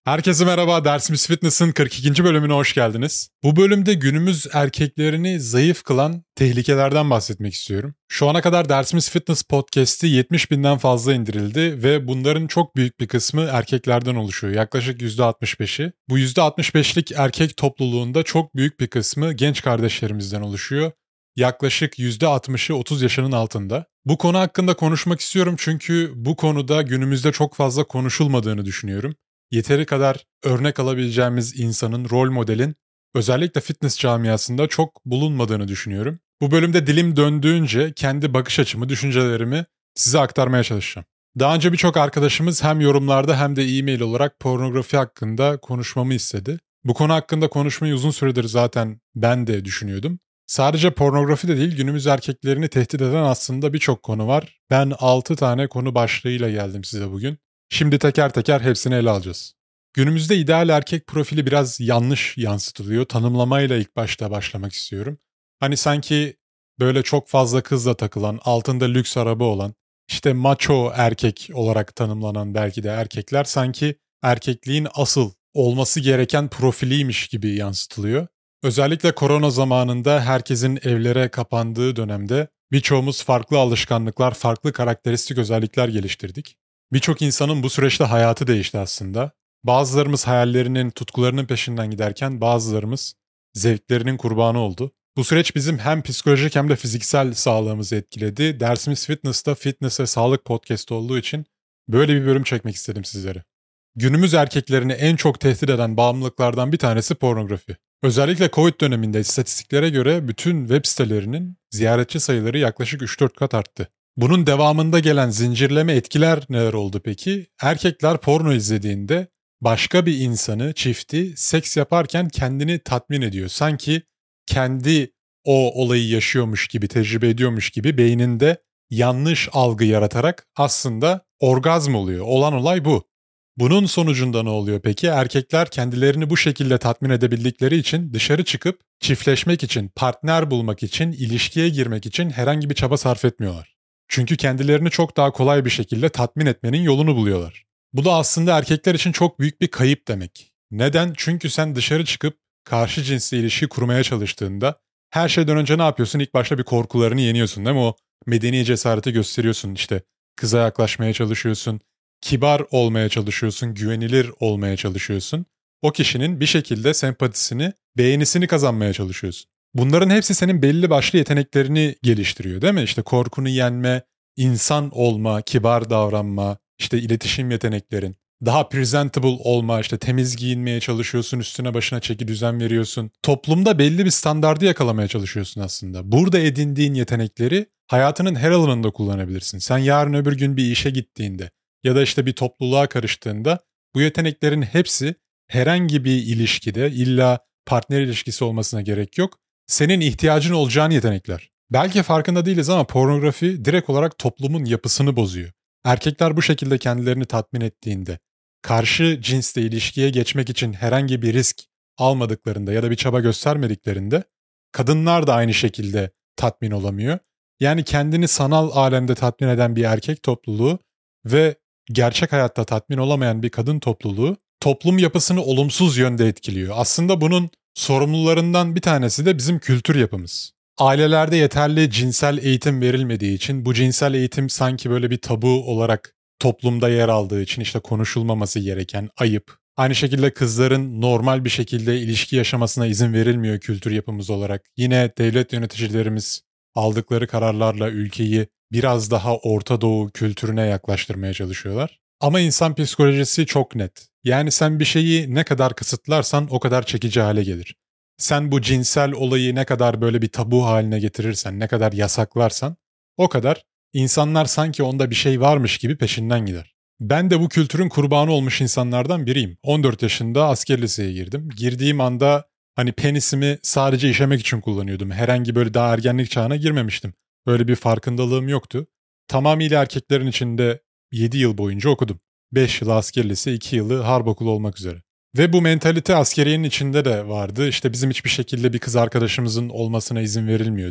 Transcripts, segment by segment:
Herkese merhaba, Dersimiz Fitness'ın 42. bölümüne hoş geldiniz. Bu bölümde günümüz erkeklerini zayıf kılan tehlikelerden bahsetmek istiyorum. Şu ana kadar Dersimiz Fitness podcast'i 70 binden fazla indirildi ve bunların çok büyük bir kısmı erkeklerden oluşuyor. Yaklaşık %65'i. Bu %65'lik erkek topluluğunda çok büyük bir kısmı genç kardeşlerimizden oluşuyor. Yaklaşık %60'ı 30 yaşının altında. Bu konu hakkında konuşmak istiyorum çünkü bu konuda günümüzde çok fazla konuşulmadığını düşünüyorum. Yeteri kadar örnek alabileceğimiz insanın, rol modelin özellikle fitness camiasında çok bulunmadığını düşünüyorum. Bu bölümde dilim döndüğünce kendi bakış açımı, düşüncelerimi size aktarmaya çalışacağım. Daha önce birçok arkadaşımız hem yorumlarda hem de e-mail olarak pornografi hakkında konuşmamı istedi. Bu konu hakkında konuşmayı uzun süredir zaten ben de düşünüyordum. Sadece pornografi de değil, günümüz erkeklerini tehdit eden aslında birçok konu var. Ben 6 tane konu başlığıyla geldim size bugün. Şimdi teker teker hepsini ele alacağız. Günümüzde ideal erkek profili biraz yanlış yansıtılıyor. Tanımlamayla ilk başta başlamak istiyorum. Hani sanki böyle çok fazla kızla takılan, altında lüks araba olan, işte macho erkek olarak tanımlanan belki de erkekler sanki erkekliğin asıl olması gereken profiliymiş gibi yansıtılıyor. Özellikle korona zamanında herkesin evlere kapandığı dönemde birçoğumuz farklı alışkanlıklar, farklı karakteristik özellikler geliştirdik. Birçok insanın bu süreçte hayatı değişti aslında. Bazılarımız hayallerinin, tutkularının peşinden giderken bazılarımız zevklerinin kurbanı oldu. Bu süreç bizim hem psikolojik hem de fiziksel sağlığımızı etkiledi. Dersimiz Fitness'ta Fitness ve Sağlık Podcast olduğu için böyle bir bölüm çekmek istedim sizlere. Günümüz erkeklerini en çok tehdit eden bağımlılıklardan bir tanesi pornografi. Özellikle Covid döneminde istatistiklere göre bütün web sitelerinin ziyaretçi sayıları yaklaşık 3-4 kat arttı. Bunun devamında gelen zincirleme etkiler neler oldu peki? Erkekler porno izlediğinde başka bir insanı, çifti seks yaparken kendini tatmin ediyor. Sanki kendi o olayı yaşıyormuş gibi, tecrübe ediyormuş gibi beyninde yanlış algı yaratarak aslında orgazm oluyor. Olan olay bu. Bunun sonucunda ne oluyor peki? Erkekler kendilerini bu şekilde tatmin edebildikleri için dışarı çıkıp çiftleşmek için, partner bulmak için, ilişkiye girmek için herhangi bir çaba sarf etmiyorlar. Çünkü kendilerini çok daha kolay bir şekilde tatmin etmenin yolunu buluyorlar. Bu da aslında erkekler için çok büyük bir kayıp demek. Neden? Çünkü sen dışarı çıkıp karşı cinsle ilişki kurmaya çalıştığında her şeyden önce ne yapıyorsun? İlk başta bir korkularını yeniyorsun değil mi? O medeni cesareti gösteriyorsun işte. Kıza yaklaşmaya çalışıyorsun, kibar olmaya çalışıyorsun, güvenilir olmaya çalışıyorsun. O kişinin bir şekilde sempatisini, beğenisini kazanmaya çalışıyorsun. Bunların hepsi senin belli başlı yeteneklerini geliştiriyor değil mi? İşte korkunu yenme, insan olma, kibar davranma, işte iletişim yeteneklerin, daha presentable olma, işte temiz giyinmeye çalışıyorsun, üstüne başına çeki düzen veriyorsun. Toplumda belli bir standardı yakalamaya çalışıyorsun aslında. Burada edindiğin yetenekleri hayatının her alanında kullanabilirsin. Sen yarın öbür gün bir işe gittiğinde ya da işte bir topluluğa karıştığında bu yeteneklerin hepsi herhangi bir ilişkide illa partner ilişkisi olmasına gerek yok. Senin ihtiyacın olacağın yetenekler. Belki farkında değiliz ama pornografi direkt olarak toplumun yapısını bozuyor. Erkekler bu şekilde kendilerini tatmin ettiğinde, karşı cinsle ilişkiye geçmek için herhangi bir risk almadıklarında ya da bir çaba göstermediklerinde kadınlar da aynı şekilde tatmin olamıyor. Yani kendini sanal alemde tatmin eden bir erkek topluluğu ve gerçek hayatta tatmin olamayan bir kadın topluluğu toplum yapısını olumsuz yönde etkiliyor. Aslında bunun sorumlularından bir tanesi de bizim kültür yapımız. Ailelerde yeterli cinsel eğitim verilmediği için, bu cinsel eğitim sanki böyle bir tabu olarak toplumda yer aldığı için işte konuşulmaması gereken, ayıp. Aynı şekilde kızların normal bir şekilde ilişki yaşamasına izin verilmiyor kültür yapımız olarak. Yine devlet yöneticilerimiz aldıkları kararlarla ülkeyi biraz daha Orta Doğu kültürüne yaklaştırmaya çalışıyorlar. Ama insan psikolojisi çok net. Yani sen bir şeyi ne kadar kısıtlarsan o kadar çekici hale gelir. Sen bu cinsel olayı ne kadar böyle bir tabu haline getirirsen, ne kadar yasaklarsan o kadar insanlar sanki onda bir şey varmış gibi peşinden gider. Ben de bu kültürün kurbanı olmuş insanlardan biriyim. 14 yaşında asker liseye girdim. Girdiğim anda hani penisimi sadece işemek için kullanıyordum. Herhangi böyle daha ergenlik çağına girmemiştim. Böyle bir farkındalığım yoktu. Tamamıyla erkeklerin içinde 7 yıl boyunca okudum. 5 yıl asker lise, 2 yılı harp okulu olmak üzere. Ve bu mentalite askeriyenin içinde de vardı. İşte bizim hiçbir şekilde bir kız arkadaşımızın olmasına izin verilmiyordu.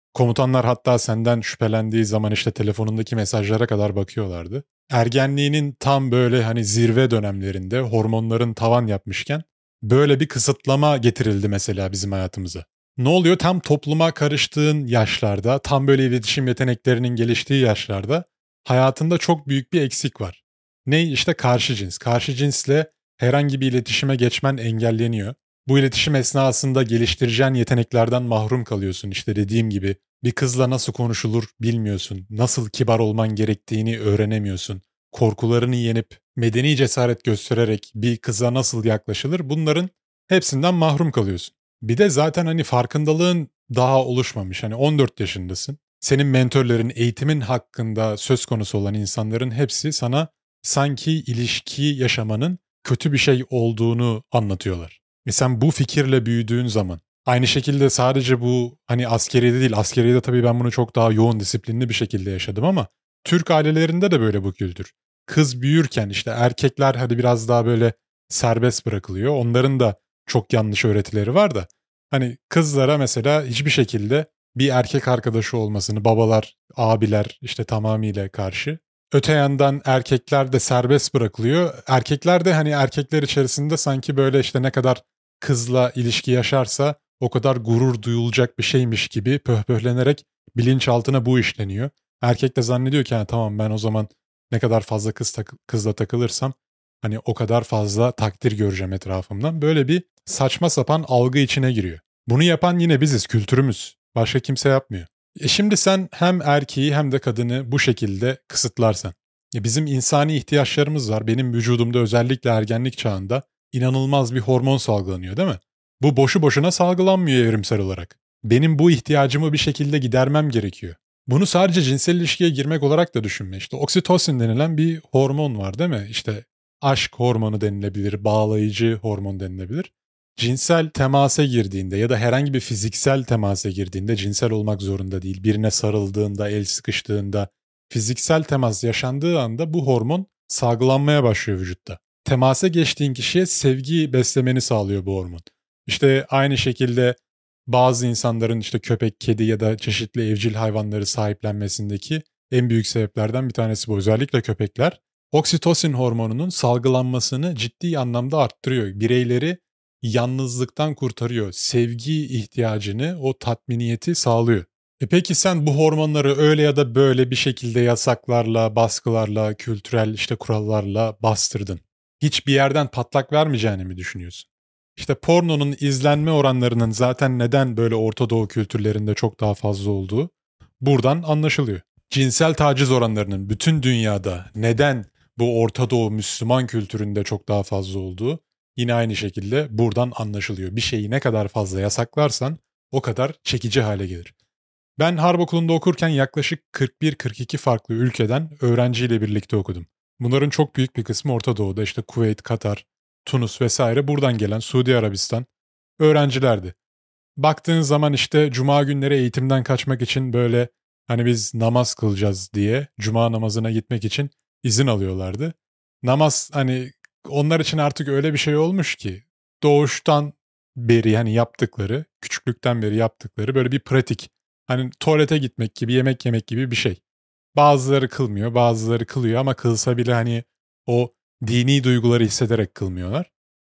Komutanlar hatta senden şüphelendiği zaman işte telefonundaki mesajlara kadar bakıyorlardı. Ergenliğinin tam böyle hani zirve dönemlerinde hormonların tavan yapmışken böyle bir kısıtlama getirildi mesela bizim hayatımıza. Ne oluyor? Tam topluma karıştığın yaşlarda, tam böyle iletişim yeteneklerinin geliştiği yaşlarda hayatında çok büyük bir eksik var. Ne? İşte karşı cins. Karşı cinsle herhangi bir iletişime geçmen engelleniyor. Bu iletişim esnasında geliştireceğin yeteneklerden mahrum kalıyorsun. İşte dediğim gibi bir kızla nasıl konuşulur bilmiyorsun. Nasıl kibar olman gerektiğini öğrenemiyorsun. Korkularını yenip medeni cesaret göstererek bir kıza nasıl yaklaşılır, bunların hepsinden mahrum kalıyorsun. Bir de zaten hani farkındalığın daha oluşmamış. Hani 14 yaşındasın. Senin mentörlerin, eğitimin hakkında söz konusu olan insanların hepsi sana sanki ilişki yaşamanın kötü bir şey olduğunu anlatıyorlar. Sen bu fikirle büyüdüğün zaman, aynı şekilde sadece bu hani askeriyede değil, askeriyede tabii ben bunu çok daha yoğun disiplinli bir şekilde yaşadım ama Türk ailelerinde de böyle bu kültür. Kız büyürken işte erkekler hadi biraz daha böyle serbest bırakılıyor. Onların da çok yanlış öğretileri var da hani kızlara mesela hiçbir şekilde bir erkek arkadaşı olmasını babalar, abiler işte tamamıyla karşı. Öte yandan erkekler de serbest bırakılıyor. Erkekler de hani erkekler içerisinde sanki böyle işte ne kadar kızla ilişki yaşarsa o kadar gurur duyulacak bir şeymiş gibi pöhpöhlenerek bilinçaltına bu işleniyor. Erkek de zannediyor ki tamam ben o zaman ne kadar fazla kızla takılırsam hani o kadar fazla takdir göreceğim etrafımdan. Böyle bir saçma sapan algı içine giriyor. Bunu yapan yine biziz, kültürümüz. Başka kimse yapmıyor. Şimdi sen hem erkeği hem de kadını bu şekilde kısıtlarsan. Bizim insani ihtiyaçlarımız var. Benim vücudumda özellikle ergenlik çağında inanılmaz bir hormon salgılanıyor değil mi? Bu boşu boşuna salgılanmıyor evrimsel olarak. Benim bu ihtiyacımı bir şekilde gidermem gerekiyor. Bunu sadece cinsel ilişkiye girmek olarak da düşünme. İşte oksitosin denilen bir hormon var değil mi? İşte aşk hormonu denilebilir, bağlayıcı hormon denilebilir. Cinsel temasa girdiğinde ya da herhangi bir fiziksel temasa girdiğinde, cinsel olmak zorunda değil, birine sarıldığında, el sıkıştığında, fiziksel temas yaşandığı anda bu hormon salgılanmaya başlıyor vücutta. Temasa geçtiğin kişiye sevgi beslemeni sağlıyor bu hormon. İşte aynı şekilde bazı insanların işte köpek, kedi ya da çeşitli evcil hayvanları sahiplenmesindeki en büyük sebeplerden bir tanesi bu. Özellikle köpekler oksitosin hormonunun salgılanmasını ciddi anlamda arttırıyor. Bireyleri yalnızlıktan kurtarıyor. Sevgi ihtiyacını, o tatminiyeti sağlıyor. Peki sen bu hormonları öyle ya da böyle bir şekilde yasaklarla, baskılarla, kültürel işte kurallarla bastırdın. Hiçbir yerden patlak vermeyeceğini mi düşünüyorsun? İşte pornonun izlenme oranlarının zaten neden böyle Orta Doğu kültürlerinde çok daha fazla olduğu buradan anlaşılıyor. Cinsel taciz oranlarının bütün dünyada neden bu Orta Doğu Müslüman kültüründe çok daha fazla olduğu yine aynı şekilde buradan anlaşılıyor. Bir şeyi ne kadar fazla yasaklarsan o kadar çekici hale gelir. Ben harp okulunda okurken yaklaşık 41-42 farklı ülkeden öğrenciyle birlikte okudum. Bunların çok büyük bir kısmı Orta Doğu'da işte Kuveyt, Katar, Tunus vesaire buradan gelen Suudi Arabistan öğrencilerdi. Baktığın zaman işte cuma günleri eğitimden kaçmak için böyle hani biz namaz kılacağız diye cuma namazına gitmek için izin alıyorlardı. Namaz hani onlar için artık öyle bir şey olmuş ki doğuştan beri hani yaptıkları, küçüklükten beri yaptıkları böyle bir pratik. Hani tuvalete gitmek gibi, yemek yemek gibi bir şey. Bazıları kılmıyor, bazıları kılıyor ama kılsa bile hani o dini duyguları hissederek kılmıyorlar.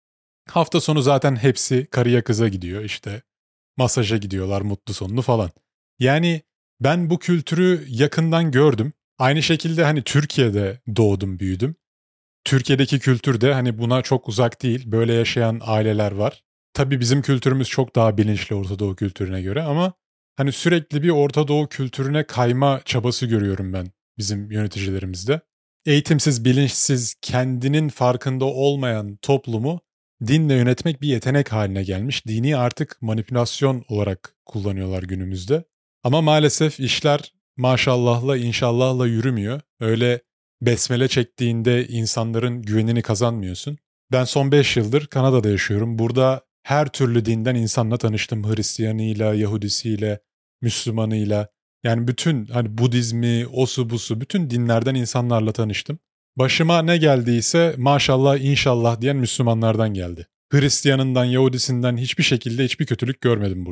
Hafta sonu zaten hepsi karıya kıza gidiyor işte masaja gidiyorlar mutlu sonlu falan. Yani ben bu kültürü yakından gördüm. Aynı şekilde hani Türkiye'de doğdum büyüdüm. Türkiye'deki kültür de hani buna çok uzak değil. Böyle yaşayan aileler var. Tabii bizim kültürümüz çok daha bilinçli Orta Doğu kültürüne göre ama hani sürekli bir Orta Doğu kültürüne kayma çabası görüyorum ben bizim yöneticilerimizde. Eğitimsiz, bilinçsiz, kendinin farkında olmayan toplumu dinle yönetmek bir yetenek haline gelmiş. Dini artık manipülasyon olarak kullanıyorlar günümüzde. Ama maalesef işler maşallahla inşallahla yürümüyor. Öyle besmele çektiğinde insanların güvenini kazanmıyorsun. Ben son 5 yıldır Kanada'da yaşıyorum. Burada her türlü dinden insanla tanıştım. Hristiyanıyla, Yahudisiyle, Müslümanıyla. Yani bütün hani Budizmi, osu busu bütün dinlerden insanlarla tanıştım. Başıma ne geldiyse maşallah inşallah diyen Müslümanlardan geldi. Hristiyanından, Yahudisinden hiçbir şekilde hiçbir kötülük görmedim burada.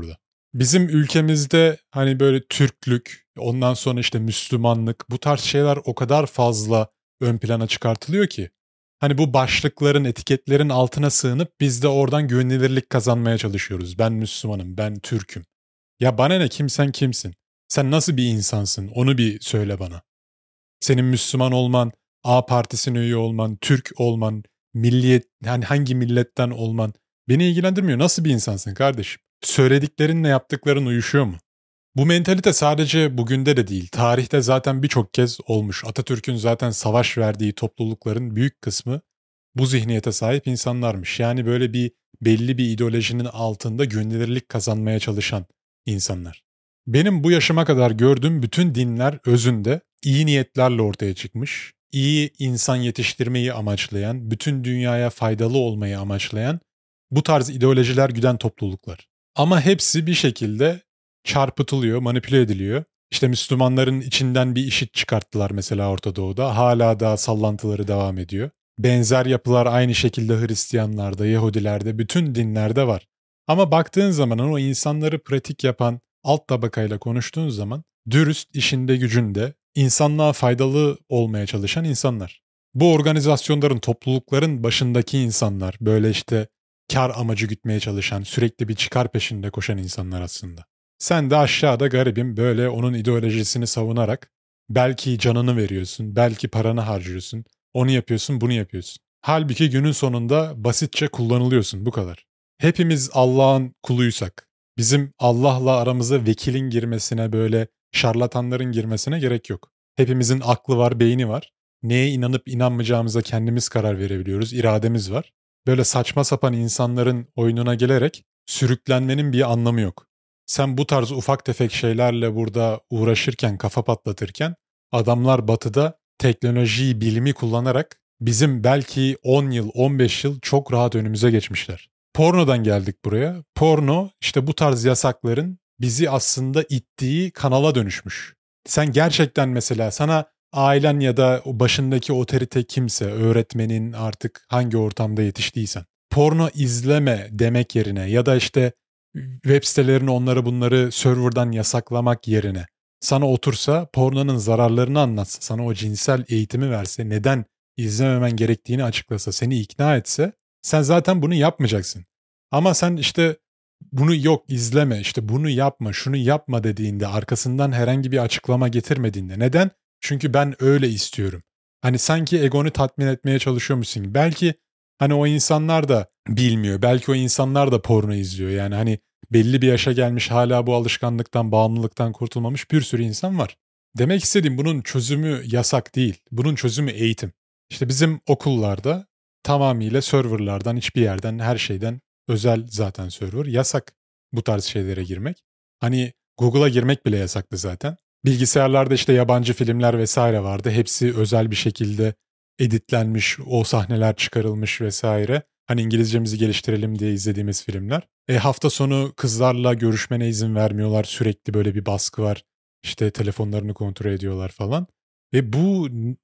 Bizim ülkemizde hani böyle Türklük, ondan sonra işte Müslümanlık, bu tarz şeyler o kadar fazla ön plana çıkartılıyor ki. Hani bu başlıkların, etiketlerin altına sığınıp biz de oradan güvenilirlik kazanmaya çalışıyoruz. Ben Müslümanım, ben Türk'üm. Ya bana ne, kimsen kimsin? Sen nasıl bir insansın? Onu bir söyle bana. Senin Müslüman olman, A partisine üye olman, Türk olman, milliyet, yani hangi milletten olman beni ilgilendirmiyor. Nasıl bir insansın kardeşim? Söylediklerinle yaptıkların uyuşuyor mu? Bu mentalite sadece bugünde de değil. Tarihte zaten birçok kez olmuş. Atatürk'ün zaten savaş verdiği toplulukların büyük kısmı bu zihniyete sahip insanlarmış. Yani böyle bir belli bir ideolojinin altında güvenilirlik kazanmaya çalışan insanlar. Benim bu yaşıma kadar gördüğüm bütün dinler özünde iyi niyetlerle ortaya çıkmış. İyi insan yetiştirmeyi amaçlayan, bütün dünyaya faydalı olmayı amaçlayan bu tarz ideolojiler güden topluluklar. Ama hepsi bir şekilde çarpıtılıyor, manipüle ediliyor. İşte Müslümanların içinden bir IŞİD çıkarttılar mesela Orta Doğu'da. Hala daha sallantıları devam ediyor. Benzer yapılar aynı şekilde Hristiyanlarda, Yahudilerde, bütün dinlerde var. Ama baktığın zaman o insanları pratik yapan alt tabakayla konuştuğun zaman dürüst, işinde gücünde, insanlığa faydalı olmaya çalışan insanlar. Bu organizasyonların, toplulukların başındaki insanlar, böyle işte kar amacı gütmeye çalışan, sürekli bir çıkar peşinde koşan insanlar aslında. Sen de aşağıda garibim böyle onun ideolojisini savunarak belki canını veriyorsun, belki paranı harcıyorsun, onu yapıyorsun, bunu yapıyorsun. Halbuki günün sonunda basitçe kullanılıyorsun, bu kadar. Hepimiz Allah'ın kuluysak, bizim Allah'la aramıza vekilin girmesine, böyle şarlatanların girmesine gerek yok. Hepimizin aklı var, beyni var. Neye inanıp inanmayacağımıza kendimiz karar verebiliyoruz, irademiz var. Böyle saçma sapan insanların oyununa gelerek sürüklenmenin bir anlamı yok. Sen bu tarz ufak tefek şeylerle burada uğraşırken, kafa patlatırken adamlar batıda teknolojiyi, bilimi kullanarak bizim belki 10 yıl, 15 yıl çok rahat önümüze geçmişler. Pornodan geldik buraya. Porno işte bu tarz yasakların bizi aslında ittiği kanala dönüşmüş. Sen gerçekten mesela sana ailen ya da o başındaki otorite kimse, öğretmenin artık hangi ortamda yetiştiysen, porno izleme demek yerine ya da işte web sitelerini onları bunları serverdan yasaklamak yerine sana otursa pornonun zararlarını anlatsa, sana o cinsel eğitimi verse, neden izlememen gerektiğini açıklasa, seni ikna etse sen zaten bunu yapmayacaksın. Ama sen işte bunu yok izleme, işte bunu yapma, şunu yapma dediğinde, arkasından herhangi bir açıklama getirmediğinde. Neden? Çünkü ben öyle istiyorum. Hani sanki egonu tatmin etmeye çalışıyormuşsun gibi. Belki hani o insanlar da bilmiyor. Belki o insanlar da porno izliyor. Yani hani belli bir yaşa gelmiş hala bu alışkanlıktan, bağımlılıktan kurtulmamış bir sürü insan var. Demek istediğim bunun çözümü yasak değil. Bunun çözümü eğitim. İşte bizim okullarda tamamıyla serverlardan, hiçbir yerden, her şeyden özel zaten server. Yasak bu tarz şeylere girmek. Hani Google'a girmek bile yasaktı zaten. Bilgisayarlarda işte yabancı filmler vesaire vardı. Hepsi özel bir şekilde editlenmiş, o sahneler çıkarılmış vesaire. Hani İngilizcemizi geliştirelim diye izlediğimiz filmler. Hafta sonu kızlarla görüşmene izin vermiyorlar. Sürekli böyle bir baskı var. İşte telefonlarını kontrol ediyorlar falan. Ve bu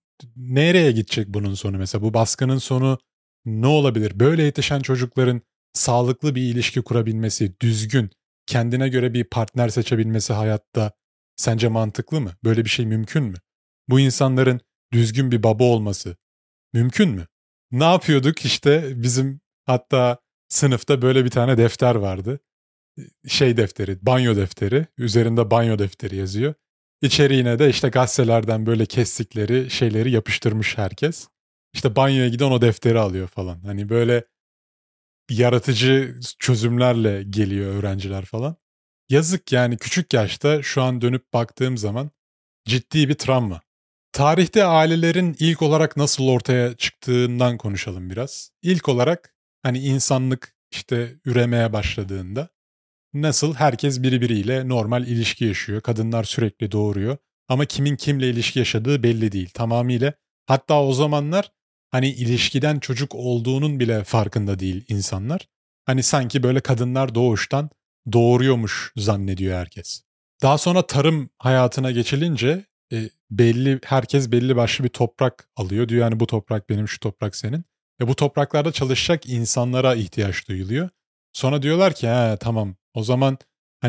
nereye gidecek bunun sonu mesela? Bu baskının sonu ne olabilir? Böyle yetişen çocukların sağlıklı bir ilişki kurabilmesi, düzgün, kendine göre bir partner seçebilmesi hayatta sence mantıklı mı? Böyle bir şey mümkün mü? Bu insanların düzgün bir baba olması mümkün mü? Ne yapıyorduk işte bizim hatta sınıfta böyle bir tane defter vardı. Şey defteri, banyo defteri. Üzerinde banyo defteri yazıyor. İçeriğine de işte gazetelerden böyle kestikleri şeyleri yapıştırmış herkes. İşte banyoya giden o defteri alıyor falan. Hani böyle yaratıcı çözümlerle geliyor öğrenciler falan. Yazık yani, küçük yaşta şu an dönüp baktığım zaman ciddi bir travma. Tarihte ailelerin ilk olarak nasıl ortaya çıktığından konuşalım biraz. İlk olarak hani insanlık işte üremeye başladığında nasıl herkes birbiriyle normal ilişki yaşıyor. Kadınlar sürekli doğuruyor. Ama kimin kimle ilişki yaşadığı belli değil. Tamamıyla, hatta o zamanlar hani ilişkiden çocuk olduğunun bile farkında değil insanlar. Hani sanki böyle kadınlar doğuştan doğuruyormuş zannediyor herkes. Daha sonra tarım hayatına geçilince herkes belli başlı bir toprak alıyor. Diyor yani bu toprak benim, şu toprak senin. Bu topraklarda çalışacak insanlara ihtiyaç duyuluyor. Sonra diyorlar ki ha, tamam o zaman hani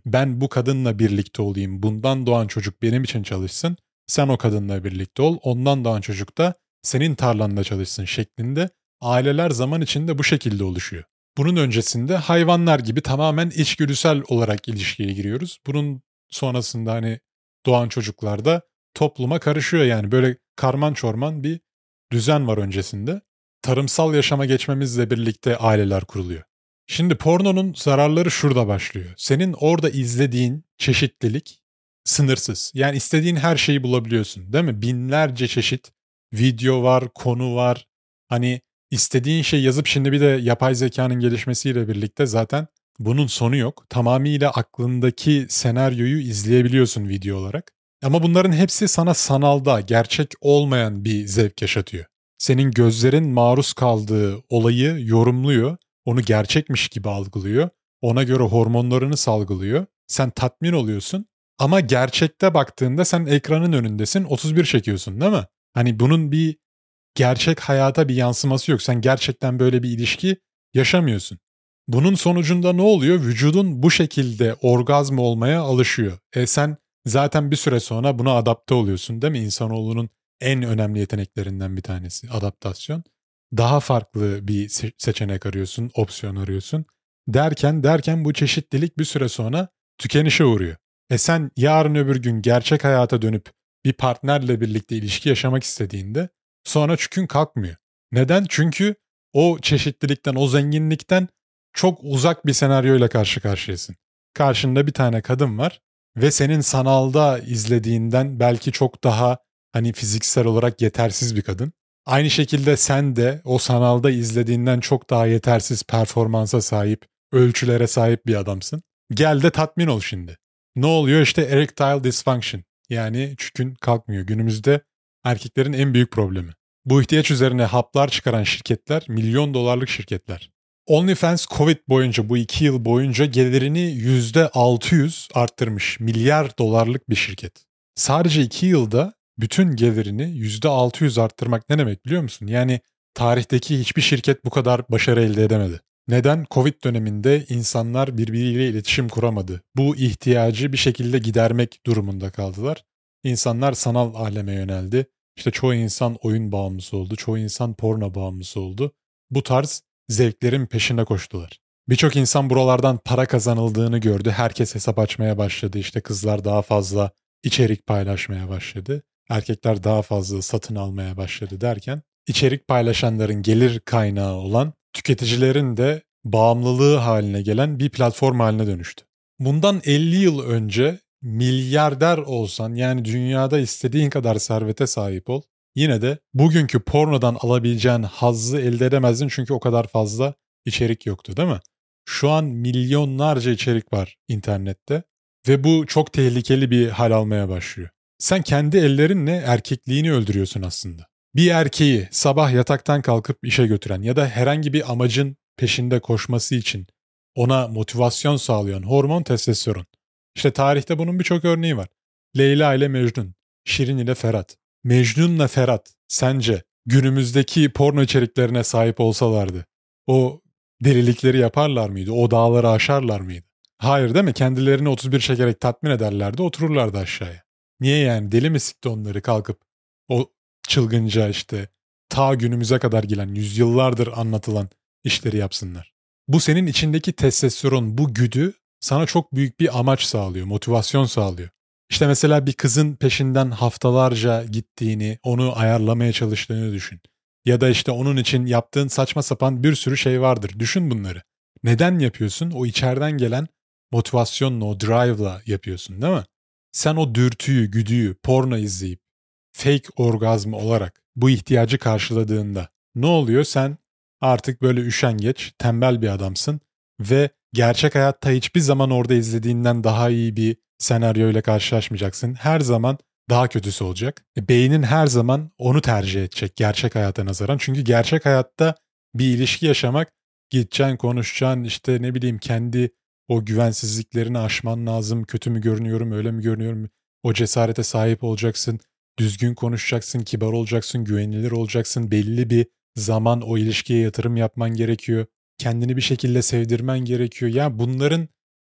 Ben bu kadınla birlikte olayım, bundan doğan çocuk benim için çalışsın, sen o kadınla birlikte ol, ondan doğan çocuk da senin tarlanda çalışsın şeklinde aileler zaman içinde bu şekilde oluşuyor. Bunun öncesinde hayvanlar gibi tamamen içgüdüsel olarak ilişkiye giriyoruz. Bunun sonrasında hani doğan çocuklar da topluma karışıyor, yani böyle karman çorman bir düzen var öncesinde. Tarımsal yaşama geçmemizle birlikte aileler kuruluyor. Şimdi pornonun zararları şurada başlıyor. Senin orada izlediğin çeşitlilik sınırsız. Yani istediğin her şeyi bulabiliyorsun, değil mi? Binlerce çeşit video var, konu var. Hani istediğin şey yazıp, şimdi bir de yapay zekanın gelişmesiyle birlikte zaten bunun sonu yok. Tamamıyla aklındaki senaryoyu izleyebiliyorsun video olarak. Ama bunların hepsi sana sanalda, gerçek olmayan bir zevk yaşatıyor. Senin gözlerin maruz kaldığı olayı yorumluyor, onu gerçekmiş gibi algılıyor, ona göre hormonlarını salgılıyor. Sen tatmin oluyorsun ama gerçekte baktığında sen ekranın önündesin, 31 çekiyorsun, değil mi? Hani bunun bir gerçek hayata bir yansıması yok. Sen gerçekten böyle bir ilişki yaşamıyorsun. Bunun sonucunda ne oluyor? Vücudun bu şekilde orgazm olmaya alışıyor. Sen zaten bir süre sonra buna adapte oluyorsun, değil mi? İnsanoğlunun en önemli yeteneklerinden bir tanesi adaptasyon. Daha farklı bir seçenek arıyorsun, opsiyon arıyorsun. Derken bu çeşitlilik bir süre sonra tükenişe uğruyor. Sen yarın öbür gün gerçek hayata dönüp bir partnerle birlikte ilişki yaşamak istediğinde sonra çükün kalkmıyor. Neden? Çünkü o çeşitlilikten, o zenginlikten çok uzak bir senaryoyla karşı karşıyasın. Karşında bir tane kadın var ve senin sanalda izlediğinden belki çok daha hani fiziksel olarak yetersiz bir kadın. Aynı şekilde sen de o sanalda izlediğinden çok daha yetersiz performansa sahip, ölçülere sahip bir adamsın. Gel de tatmin ol şimdi. Ne oluyor? İşte erectile dysfunction. Yani çükün kalkmıyor. Günümüzde erkeklerin en büyük problemi. Bu ihtiyaç üzerine haplar çıkaran şirketler milyon dolarlık şirketler. OnlyFans Covid boyunca, bu 2 yıl boyunca gelirini %600 arttırmış. Milyar dolarlık bir şirket. Sadece 2 yılda bütün gelirini %600 arttırmak ne demek biliyor musun? Yani tarihteki hiçbir şirket bu kadar başarı elde edemedi. Neden? Covid döneminde insanlar birbiriyle iletişim kuramadı. Bu ihtiyacı bir şekilde gidermek durumunda kaldılar. İnsanlar sanal aleme yöneldi. İşte çoğu insan oyun bağımlısı oldu, çoğu insan porno bağımlısı oldu. Bu tarz zevklerin peşinde koştular. Birçok insan buralardan para kazanıldığını gördü. Herkes hesap açmaya başladı. İşte kızlar daha fazla içerik paylaşmaya başladı. Erkekler daha fazla satın almaya başladı derken içerik paylaşanların gelir kaynağı olan tüketicilerin de bağımlılığı haline gelen bir platform haline dönüştü. Bundan 50 yıl önce milyarder olsan, yani dünyada istediğin kadar servete sahip ol, yine de bugünkü pornodan alabileceğin hazzı elde edemezdin çünkü o kadar fazla içerik yoktu, değil mi? Şu an milyonlarca içerik var internette ve bu çok tehlikeli bir hal almaya başlıyor. Sen kendi ellerinle erkekliğini öldürüyorsun aslında. Bir erkeği sabah yataktan kalkıp işe götüren ya da herhangi bir amacın peşinde koşması için ona motivasyon sağlayan hormon testosteron. İşte tarihte bunun birçok örneği var. Leyla ile Mecnun, Şirin ile Ferhat. Mecnun'la Ferhat sence günümüzdeki porno içeriklerine sahip olsalardı o delilikleri yaparlar mıydı? O dağları aşarlar mıydı? Hayır, değil mi? Kendilerini 31 çekerek tatmin ederlerdi, otururlardı aşağıya. Niye yani? Deli mi sikti onları kalkıp o çılgınca işte ta günümüze kadar gelen, yüzyıllardır anlatılan işleri yapsınlar? Bu senin içindeki testosteron, bu güdü sana çok büyük bir amaç sağlıyor, motivasyon sağlıyor. İşte mesela bir kızın peşinden haftalarca gittiğini, onu ayarlamaya çalıştığını düşün. Ya da işte onun için yaptığın saçma sapan bir sürü şey vardır. Düşün bunları. Neden yapıyorsun? O içeriden gelen motivasyonla, o drive'la yapıyorsun, değil mi? Sen o dürtüyü, güdüyü, porno izleyip fake orgazm olarak bu ihtiyacı karşıladığında ne oluyor? Sen artık böyle üşengeç, tembel bir adamsın ve gerçek hayatta hiçbir zaman orada izlediğinden daha iyi bir senaryoyla karşılaşmayacaksın. Her zaman daha kötüsü olacak. Beynin her zaman onu tercih edecek gerçek hayata nazaran. Çünkü gerçek hayatta bir ilişki yaşamak, gideceksin, konuşacaksın, işte ne bileyim kendi o güvensizliklerini aşman lazım. Kötü mü görünüyorum, öyle mi görünüyorum? O cesarete sahip olacaksın. Düzgün konuşacaksın, kibar olacaksın, güvenilir olacaksın. Belli bir zaman o ilişkiye yatırım yapman gerekiyor. Kendini bir şekilde sevdirmen gerekiyor. Ya bunların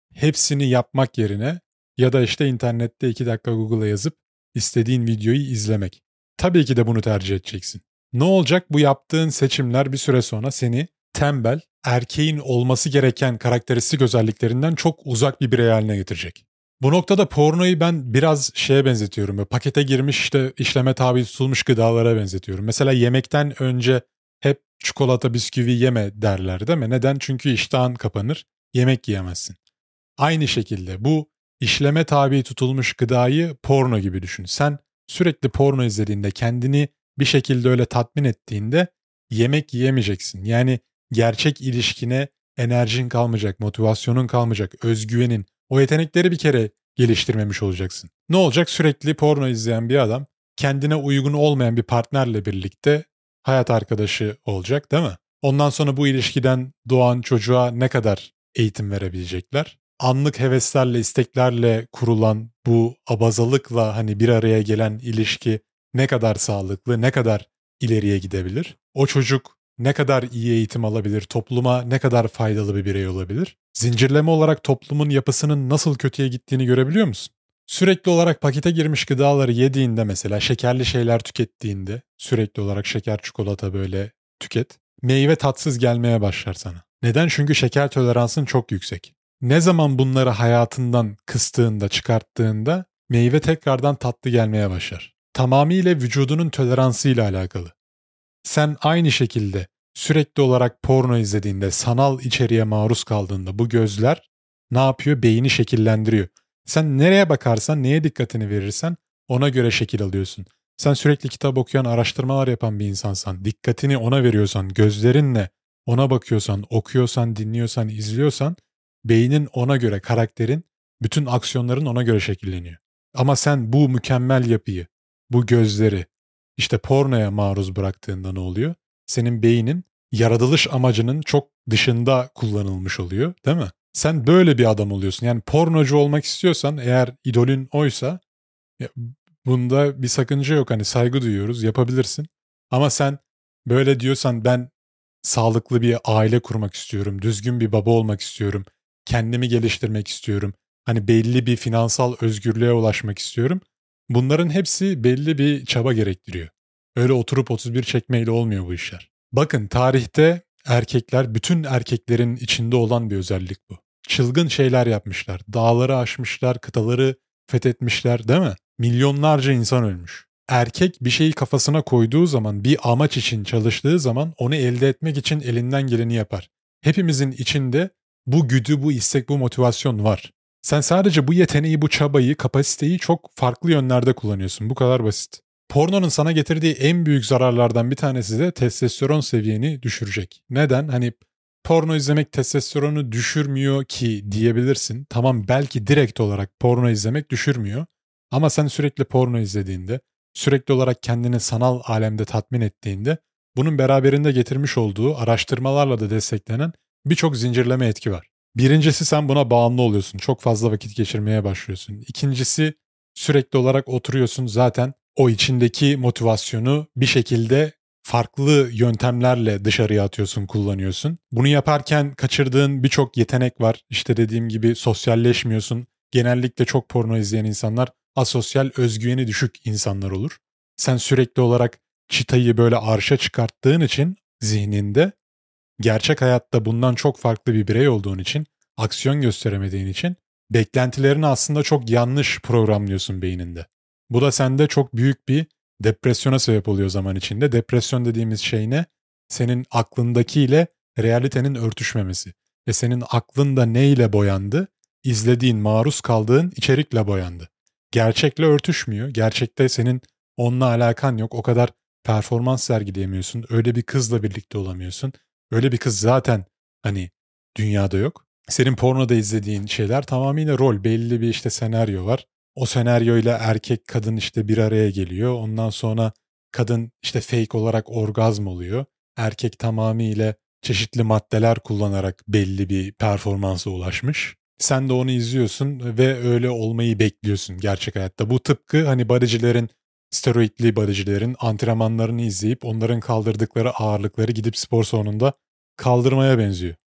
hepsini yapmak yerine ya da işte internette 2 dakika Google'a yazıp istediğin videoyu izlemek. Tabii ki de bunu tercih edeceksin. Ne olacak? Bu yaptığın seçimler bir süre sonra seni tembel, erkeğin olması gereken karakteristik özelliklerinden çok uzak bir birey haline getirecek. Bu noktada pornoyu ben biraz şeye benzetiyorum. Böyle pakete girmiş işte işleme tabi tutulmuş gıdalara benzetiyorum. Mesela yemekten önce hep çikolata, bisküvi yeme derler değil mi? Neden? Çünkü iştahın kapanır, yemek yiyemezsin. Aynı şekilde bu işleme tabi tutulmuş gıdayı porno gibi düşün. Sen sürekli porno izlediğinde, kendini bir şekilde öyle tatmin ettiğinde yemek yiyemeyeceksin. Yani gerçek ilişkine enerjin kalmayacak, motivasyonun kalmayacak, özgüvenin, o yetenekleri bir kere geliştirmemiş olacaksın. Ne olacak? Sürekli porno izleyen bir adam kendine uygun olmayan bir partnerle birlikte hayat arkadaşı olacak, değil mi? Ondan sonra bu ilişkiden doğan çocuğa ne kadar eğitim verebilecekler? Anlık heveslerle, isteklerle kurulan bu abazalıkla hani bir araya gelen ilişki ne kadar sağlıklı, ne kadar ileriye gidebilir? O çocuk ne kadar iyi eğitim alabilir, topluma ne kadar faydalı bir birey olabilir? Zincirleme olarak toplumun yapısının nasıl kötüye gittiğini görebiliyor musun? Sürekli olarak pakete girmiş gıdaları yediğinde mesela şekerli şeyler tükettiğinde sürekli olarak şeker, çikolata böyle tüket. Meyve tatsız gelmeye başlar sana. Neden? Çünkü şeker toleransın çok yüksek. Ne zaman bunları hayatından kıstığında, çıkarttığında meyve tekrardan tatlı gelmeye başlar. Tamamıyla vücudunun toleransıyla alakalı. Sen aynı şekilde sürekli olarak porno izlediğinde, sanal içeriğe maruz kaldığında bu gözler ne yapıyor? Beyni şekillendiriyor. Sen nereye bakarsan, neye dikkatini verirsen ona göre şekil alıyorsun. Sen sürekli kitap okuyan, araştırmalar yapan bir insansan, dikkatini ona veriyorsan, gözlerinle ona bakıyorsan, okuyorsan, dinliyorsan, izliyorsan beynin ona göre, karakterin, bütün aksiyonların ona göre şekilleniyor. Ama sen bu mükemmel yapıyı, bu gözleri, işte pornoya maruz bıraktığında ne oluyor? Senin beynin yaratılış amacının çok dışında kullanılmış oluyor, değil mi? Sen böyle bir adam oluyorsun. Yani pornocu olmak istiyorsan, eğer idolün oysa bunda bir sakınca yok. Hani saygı duyuyoruz, yapabilirsin. Ama sen böyle diyorsan, ben sağlıklı bir aile kurmak istiyorum, düzgün bir baba olmak istiyorum, kendimi geliştirmek istiyorum, hani belli bir finansal özgürlüğe ulaşmak istiyorum. Bunların hepsi belli bir çaba gerektiriyor. Öyle oturup 31 çekmeyle olmuyor bu işler. Bakın, tarihte erkekler, bütün erkeklerin içinde olan bir özellik bu. Çılgın şeyler yapmışlar. Dağları aşmışlar, kıtaları fethetmişler, değil mi? Milyonlarca insan ölmüş. Erkek bir şeyi kafasına koyduğu zaman, bir amaç için çalıştığı zaman onu elde etmek için elinden geleni yapar. Hepimizin içinde bu güdü, bu istek, bu motivasyon var. Sen sadece bu yeteneği, bu çabayı, kapasiteyi çok farklı yönlerde kullanıyorsun. Bu kadar basit. Pornonun sana getirdiği en büyük zararlardan bir tanesi de testosteron seviyeni düşürecek. Neden? Hani porno izlemek testosteronu düşürmüyor ki diyebilirsin. Tamam, belki direkt olarak porno izlemek düşürmüyor. Ama sen sürekli porno izlediğinde, sürekli olarak kendini sanal alemde tatmin ettiğinde bunun beraberinde getirmiş olduğu araştırmalarla da desteklenen birçok zincirleme etki var. Birincisi, sen buna bağımlı oluyorsun. Çok fazla vakit geçirmeye başlıyorsun. İkincisi, sürekli olarak oturuyorsun, zaten o içindeki motivasyonu bir şekilde farklı yöntemlerle dışarıya atıyorsun, kullanıyorsun. Bunu yaparken kaçırdığın birçok yetenek var. İşte dediğim gibi sosyalleşmiyorsun. Genellikle çok porno izleyen insanlar asosyal, özgüveni düşük insanlar olur. Sen sürekli olarak çıtayı böyle arşa çıkarttığın için zihninde, gerçek hayatta bundan çok farklı bir birey olduğun için, aksiyon gösteremediğin için beklentilerini aslında çok yanlış programlıyorsun beyninde. Bu da sende çok büyük bir depresyona sebep oluyor zaman içinde. Depresyon dediğimiz şey ne? Senin aklındakiyle realitenin örtüşmemesi. Ve senin aklında neyle boyandı? İzlediğin, maruz kaldığın içerikle boyandı. Gerçekle örtüşmüyor. Gerçekte senin onunla alakan yok. O kadar performans sergileyemiyorsun. Öyle bir kızla birlikte olamıyorsun. Öyle bir kız zaten hani dünyada yok. Senin pornoda izlediğin şeyler tamamıyla rol. Belli bir işte senaryo var. O senaryoyla erkek kadın işte bir araya geliyor. Ondan sonra kadın işte fake olarak orgazm oluyor. Erkek tamamıyla çeşitli maddeler kullanarak belli bir performansa ulaşmış. Sen de onu izliyorsun ve öyle olmayı bekliyorsun gerçek hayatta. Bu tıpkı hani bodycilerin, steroidli bodycilerin antrenmanlarını izleyip onların kaldırdıkları ağırlıkları gidip spor salonunda kaldırmaya benziyor.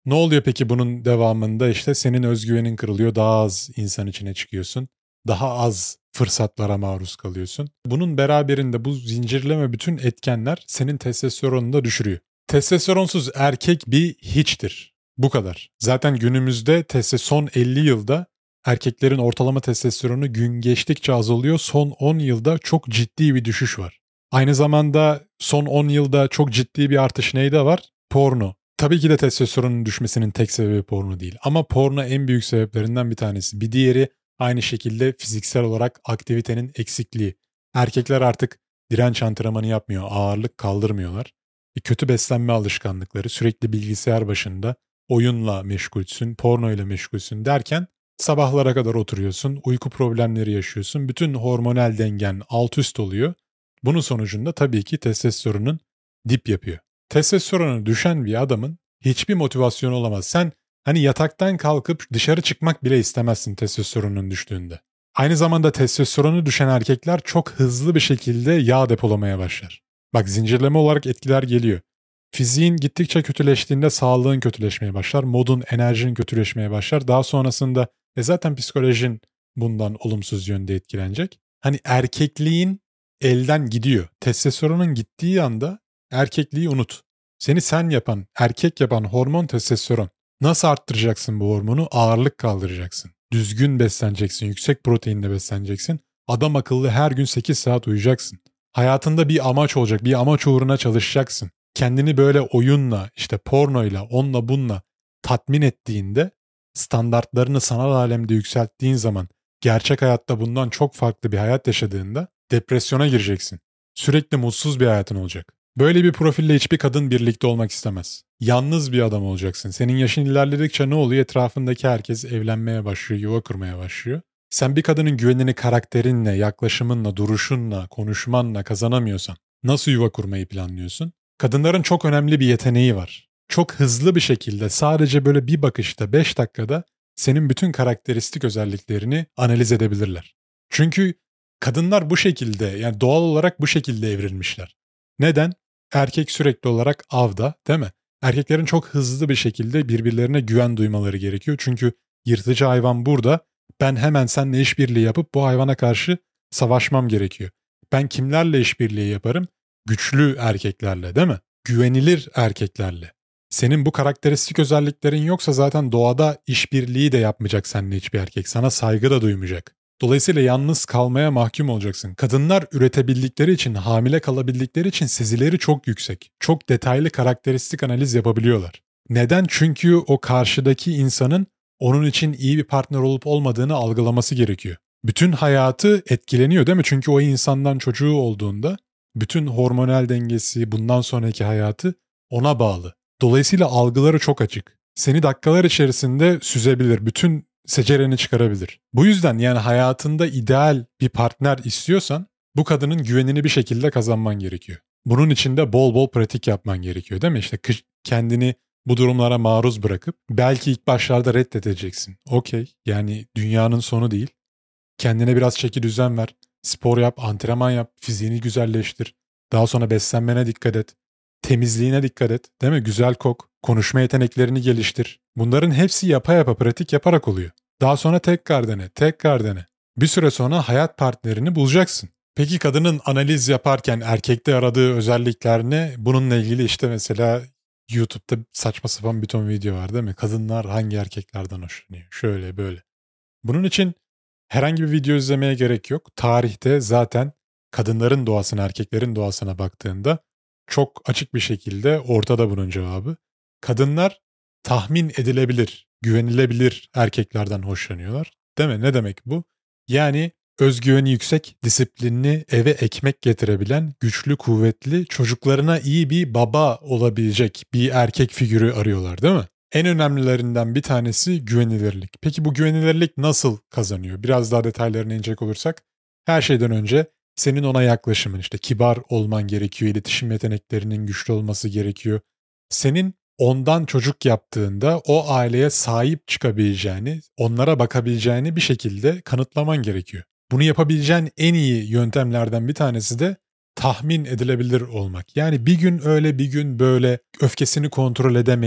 Ne oluyor peki bunun devamında? İşte senin özgüvenin kırılıyor, daha az insan içine çıkıyorsun. Daha az fırsatlara maruz kalıyorsun. Bunun beraberinde bu zincirleme bütün etkenler senin testosteronunu da düşürüyor. Testosteronsuz erkek bir hiçtir. Bu kadar. Zaten günümüzde son 50 yılda erkeklerin ortalama testosteronu gün geçtikçe azalıyor. Son 10 yılda çok ciddi bir düşüş var. Aynı zamanda son 10 yılda çok ciddi bir artış neyde var? Porno. Tabii ki de testosteronun düşmesinin tek sebebi porno değil. Ama porno en büyük sebeplerinden bir tanesi. Bir diğeri aynı şekilde fiziksel olarak aktivitenin eksikliği. Erkekler artık direnç antrenmanı yapmıyor, ağırlık kaldırmıyorlar. Kötü beslenme alışkanlıkları, sürekli bilgisayar başında oyunla meşgulsün, pornoyla meşgulsün derken sabahlara kadar oturuyorsun, uyku problemleri yaşıyorsun, bütün hormonal dengen alt üst oluyor. Bunun sonucunda tabii ki testosteronun dip yapıyor. Testosteronu düşen bir adamın hiçbir motivasyonu olamaz. Sen hani yataktan kalkıp dışarı çıkmak bile istemezsin testosteronun düştüğünde. Aynı zamanda testosteronu düşen erkekler çok hızlı bir şekilde yağ depolamaya başlar. Bak zincirleme olarak etkiler geliyor. Fiziğin gittikçe kötüleştiğinde sağlığın kötüleşmeye başlar, modun, enerjin kötüleşmeye başlar. Daha sonrasında zaten psikolojin bundan olumsuz yönde etkilenecek. Hani erkekliğin elden gidiyor. Testosteronun gittiği anda erkekliği unut. Seni sen yapan, erkek yapan hormon testosteron. Nasıl arttıracaksın bu hormonu? Ağırlık kaldıracaksın. Düzgün besleneceksin, yüksek proteinle besleneceksin. Adam akıllı her gün 8 saat uyuyacaksın. Hayatında bir amaç olacak, bir amaç uğruna çalışacaksın. Kendini böyle oyunla, işte pornoyla, onunla bununla tatmin ettiğinde, standartlarını sanal alemde yükselttiğin zaman, gerçek hayatta bundan çok farklı bir hayat yaşadığında depresyona gireceksin. Sürekli mutsuz bir hayatın olacak. Böyle bir profille hiçbir kadın birlikte olmak istemez. Yalnız bir adam olacaksın. Senin yaşın ilerledikçe ne oluyor? Etrafındaki herkes evlenmeye başlıyor, yuva kurmaya başlıyor. Sen bir kadının güvenini karakterinle, yaklaşımınla, duruşunla, konuşmanla kazanamıyorsan nasıl yuva kurmayı planlıyorsun? Kadınların çok önemli bir yeteneği var. Çok hızlı bir şekilde sadece böyle bir bakışta 5 dakikada senin bütün karakteristik özelliklerini analiz edebilirler. Çünkü kadınlar bu şekilde, yani doğal olarak bu şekilde evrilmişler. Neden? Erkek sürekli olarak avda, değil mi? Erkeklerin çok hızlı bir şekilde birbirlerine güven duymaları gerekiyor. Çünkü yırtıcı hayvan burada. Ben hemen seninle işbirliği yapıp bu hayvana karşı savaşmam gerekiyor. Ben kimlerle işbirliği yaparım? Güçlü erkeklerle, değil mi? Güvenilir erkeklerle. Senin bu karakteristik özelliklerin yoksa zaten doğada işbirliği de yapmayacak seninle hiçbir erkek. Sana saygı da duymayacak. Dolayısıyla yalnız kalmaya mahkum olacaksın. Kadınlar üretebildikleri için, hamile kalabildikleri için sezileri çok yüksek. Çok detaylı karakteristik analiz yapabiliyorlar. Neden? Çünkü o karşıdaki insanın onun için iyi bir partner olup olmadığını algılaması gerekiyor. Bütün hayatı etkileniyor değil mi? Çünkü o insandan çocuğu olduğunda bütün hormonal dengesi, bundan sonraki hayatı ona bağlı. Dolayısıyla algıları çok açık. Seni dakikalar içerisinde süzebilir, bütün secereni çıkarabilir. Bu yüzden yani hayatında ideal bir partner istiyorsan bu kadının güvenini bir şekilde kazanman gerekiyor. Bunun için de bol bol pratik yapman gerekiyor değil mi? İşte kendini bu durumlara maruz bırakıp belki ilk başlarda reddedeceksin. Okey, yani dünyanın sonu değil. Kendine biraz çeki düzen ver. Spor yap, antrenman yap, fiziğini güzelleştir. Daha sonra beslenmene dikkat et. Temizliğine dikkat et, değil mi? Güzel kok, konuşma yeteneklerini geliştir. Bunların hepsi yapa yapa, pratik yaparak oluyor. Daha sonra tekrar dene, tekrar dene. Bir süre sonra hayat partnerini bulacaksın. Peki kadının analiz yaparken erkekte aradığı özellikler ne? Bununla ilgili işte mesela YouTube'da saçma sapan bir ton video var değil mi? Kadınlar hangi erkeklerden hoşlanıyor? Şöyle böyle. Bunun için herhangi bir video izlemeye gerek yok. Tarihte zaten kadınların doğasına, erkeklerin doğasına baktığında çok açık bir şekilde ortada bunun cevabı. Kadınlar tahmin edilebilir, güvenilebilir erkeklerden hoşlanıyorlar. Değil mi? Ne demek bu? Yani özgüveni yüksek, disiplinli, eve ekmek getirebilen, güçlü, kuvvetli, çocuklarına iyi bir baba olabilecek bir erkek figürü arıyorlar, değil mi? En önemlilerinden bir tanesi güvenilirlik. Peki bu güvenilirlik nasıl kazanıyor? Biraz daha detaylarına inecek olursak, her şeyden önce senin ona yaklaşımın, işte kibar olman gerekiyor, iletişim yeteneklerinin güçlü olması gerekiyor. Senin ondan çocuk yaptığında o aileye sahip çıkabileceğini, onlara bakabileceğini bir şekilde kanıtlaman gerekiyor. Bunu yapabileceğin en iyi yöntemlerden bir tanesi de tahmin edilebilir olmak. Yani bir gün öyle bir gün böyle öfkesini kontrol edemeyen,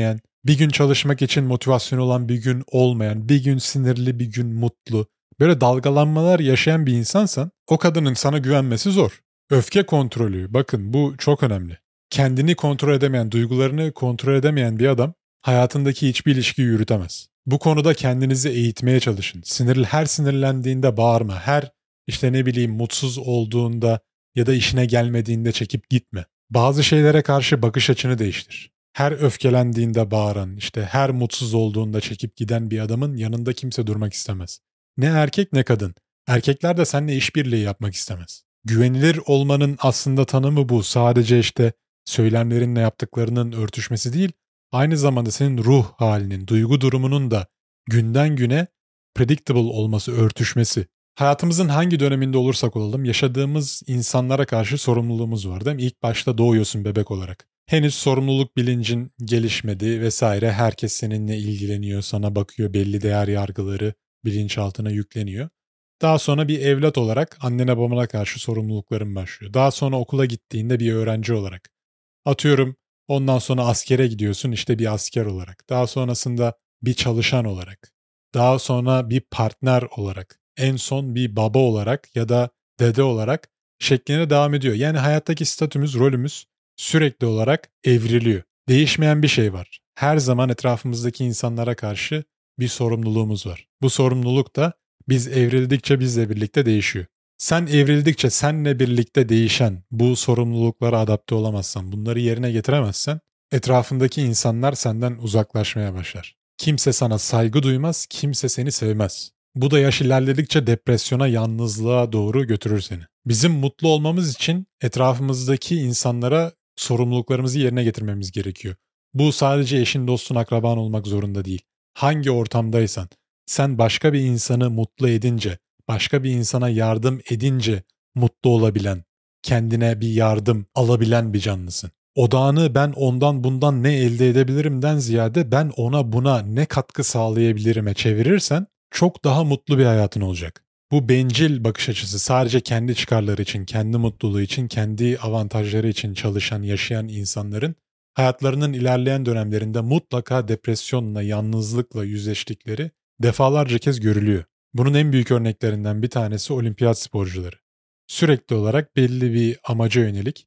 Bir gün çalışmak için motivasyonu olan, bir gün olmayan, bir gün sinirli, bir gün mutlu. Böyle dalgalanmalar yaşayan bir insansan o kadının sana güvenmesi zor. Öfke kontrolü, bakın bu çok önemli. Kendini kontrol edemeyen, duygularını kontrol edemeyen bir adam hayatındaki hiçbir ilişkiyi yürütemez. Bu konuda kendinizi eğitmeye çalışın. Her sinirlendiğinde bağırma, her işte ne bileyim mutsuz olduğunda ya da işine gelmediğinde çekip gitme. Bazı şeylere karşı bakış açını değiştir. Her öfkelendiğinde bağıran, işte her mutsuz olduğunda çekip giden bir adamın yanında kimse durmak istemez. Ne erkek ne kadın. Erkekler de seninle işbirliği yapmak istemez. Güvenilir olmanın aslında tanımı bu. Sadece işte söylemlerinle yaptıklarının örtüşmesi değil, aynı zamanda senin ruh halinin, duygu durumunun da günden güne predictable olması, örtüşmesi. Hayatımızın hangi döneminde olursak olalım yaşadığımız insanlara karşı sorumluluğumuz var değil mi? İlk başta doğuyorsun bebek olarak. Henüz sorumluluk bilincin gelişmedi vesaire. Herkes seninle ilgileniyor, sana bakıyor, belli değer yargıları bilinçaltına yükleniyor. Daha sonra bir evlat olarak annene babana karşı sorumlulukların başlıyor. Daha sonra okula gittiğinde bir öğrenci olarak. Atıyorum ondan sonra askere gidiyorsun işte bir asker olarak. Daha sonrasında bir çalışan olarak. Daha sonra bir partner olarak. En son bir baba olarak ya da dede olarak şeklinde devam ediyor. Yani hayattaki statümüz, rolümüz sürekli olarak evriliyor. Değişmeyen bir şey var. Her zaman etrafımızdaki insanlara karşı bir sorumluluğumuz var. Bu sorumluluk da biz evrildikçe bizle birlikte değişiyor. Sen evrildikçe seninle birlikte değişen bu sorumluluklara adapte olamazsan, bunları yerine getiremezsen etrafındaki insanlar senden uzaklaşmaya başlar. Kimse sana saygı duymaz, kimse seni sevmez. Bu da yaş ilerledikçe depresyona, yalnızlığa doğru götürür seni. Bizim mutlu olmamız için etrafımızdaki insanlara sorumluluklarımızı yerine getirmemiz gerekiyor. Bu sadece eşin, dostun, akraban olmak zorunda değil. Hangi ortamdaysan, sen başka bir insanı mutlu edince, başka bir insana yardım edince mutlu olabilen, kendine bir yardım alabilen bir canlısın. Odağını ben ondan bundan ne elde edebilirimden ziyade ben ona buna ne katkı sağlayabilirime çevirirsen çok daha mutlu bir hayatın olacak. Bu bencil bakış açısı sadece kendi çıkarları için, kendi mutluluğu için, kendi avantajları için çalışan, yaşayan insanların hayatlarının ilerleyen dönemlerinde mutlaka depresyonla, yalnızlıkla yüzleştikleri defalarca kez görülüyor. Bunun en büyük örneklerinden bir tanesi olimpiyat sporcuları. Sürekli olarak belli bir amaca yönelik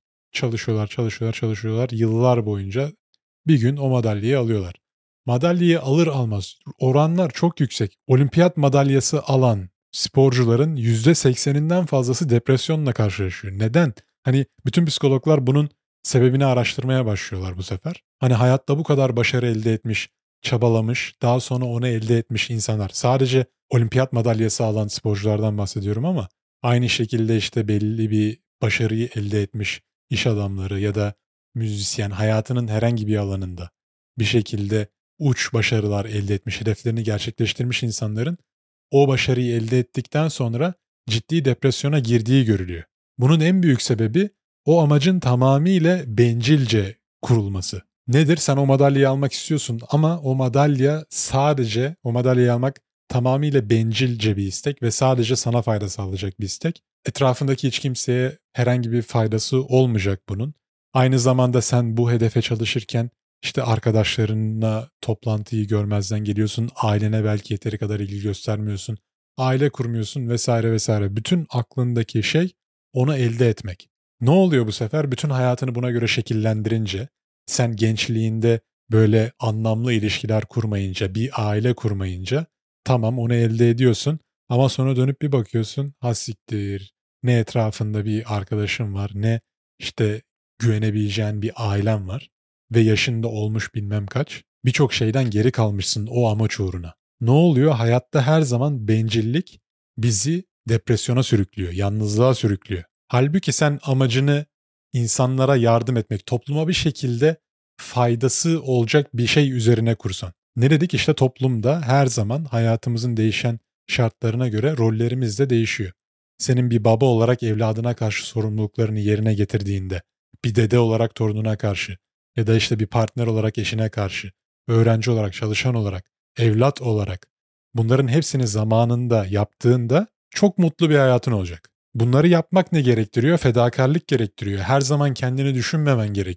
çalışıyorlar yıllar boyunca bir gün o madalyayı alıyorlar. Madalyayı alır almaz oranlar çok yüksek. Olimpiyat madalyası alan sporcuların %80'inden fazlası depresyonla karşılaşıyor. Neden? Hani bütün psikologlar bunun sebebini araştırmaya başlıyorlar bu sefer. Hani hayatta bu kadar başarı elde etmiş, çabalamış, daha sonra onu elde etmiş insanlar. Sadece olimpiyat madalyası alan sporculardan bahsediyorum ama aynı şekilde işte belli bir başarıyı elde etmiş iş adamları ya da müzisyen hayatının herhangi bir alanında bir şekilde uç başarılar elde etmiş, hedeflerini gerçekleştirmiş insanların o başarıyı elde ettikten sonra ciddi depresyona girdiği görülüyor. Bunun en büyük sebebi o amacın tamamıyla bencilce kurulması. Nedir? Sen o madalyayı almak istiyorsun ama o madalyayı almak tamamıyla bencilce bir istek ve sadece sana fayda sağlayacak bir istek. Etrafındaki hiç kimseye herhangi bir faydası olmayacak bunun. Aynı zamanda sen bu hedefe çalışırken işte arkadaşlarınla toplantıyı görmezden geliyorsun, ailene belki yeteri kadar ilgi göstermiyorsun, aile kurmuyorsun vesaire vesaire. Bütün aklındaki şey onu elde etmek. Ne oluyor bu sefer? Bütün hayatını buna göre şekillendirince, sen gençliğinde böyle anlamlı ilişkiler kurmayınca, bir aile kurmayınca tamam onu elde ediyorsun ama sonra dönüp bir bakıyorsun ha siktir ne etrafında bir arkadaşın var ne işte güvenebileceğin bir ailen var ve yaşında olmuş bilmem kaç. Birçok şeyden geri kalmışsın o amaç uğruna. Ne oluyor? Hayatta her zaman bencillik bizi depresyona sürüklüyor, yalnızlığa sürüklüyor. Halbuki sen amacını insanlara yardım etmek, topluma bir şekilde faydası olacak bir şey üzerine kursan. Ne dedik? İşte toplumda her zaman hayatımızın değişen şartlarına göre rollerimiz de değişiyor. Senin bir baba olarak evladına karşı sorumluluklarını yerine getirdiğinde, bir dede olarak torununa karşı ya da işte bir partner olarak eşine karşı, öğrenci olarak, çalışan olarak, evlat olarak bunların hepsini zamanında yaptığında çok mutlu bir hayatın olacak. Bunları yapmak ne gerektiriyor? Fedakarlık gerektiriyor. Her zaman kendini düşünmemen gerekiyor.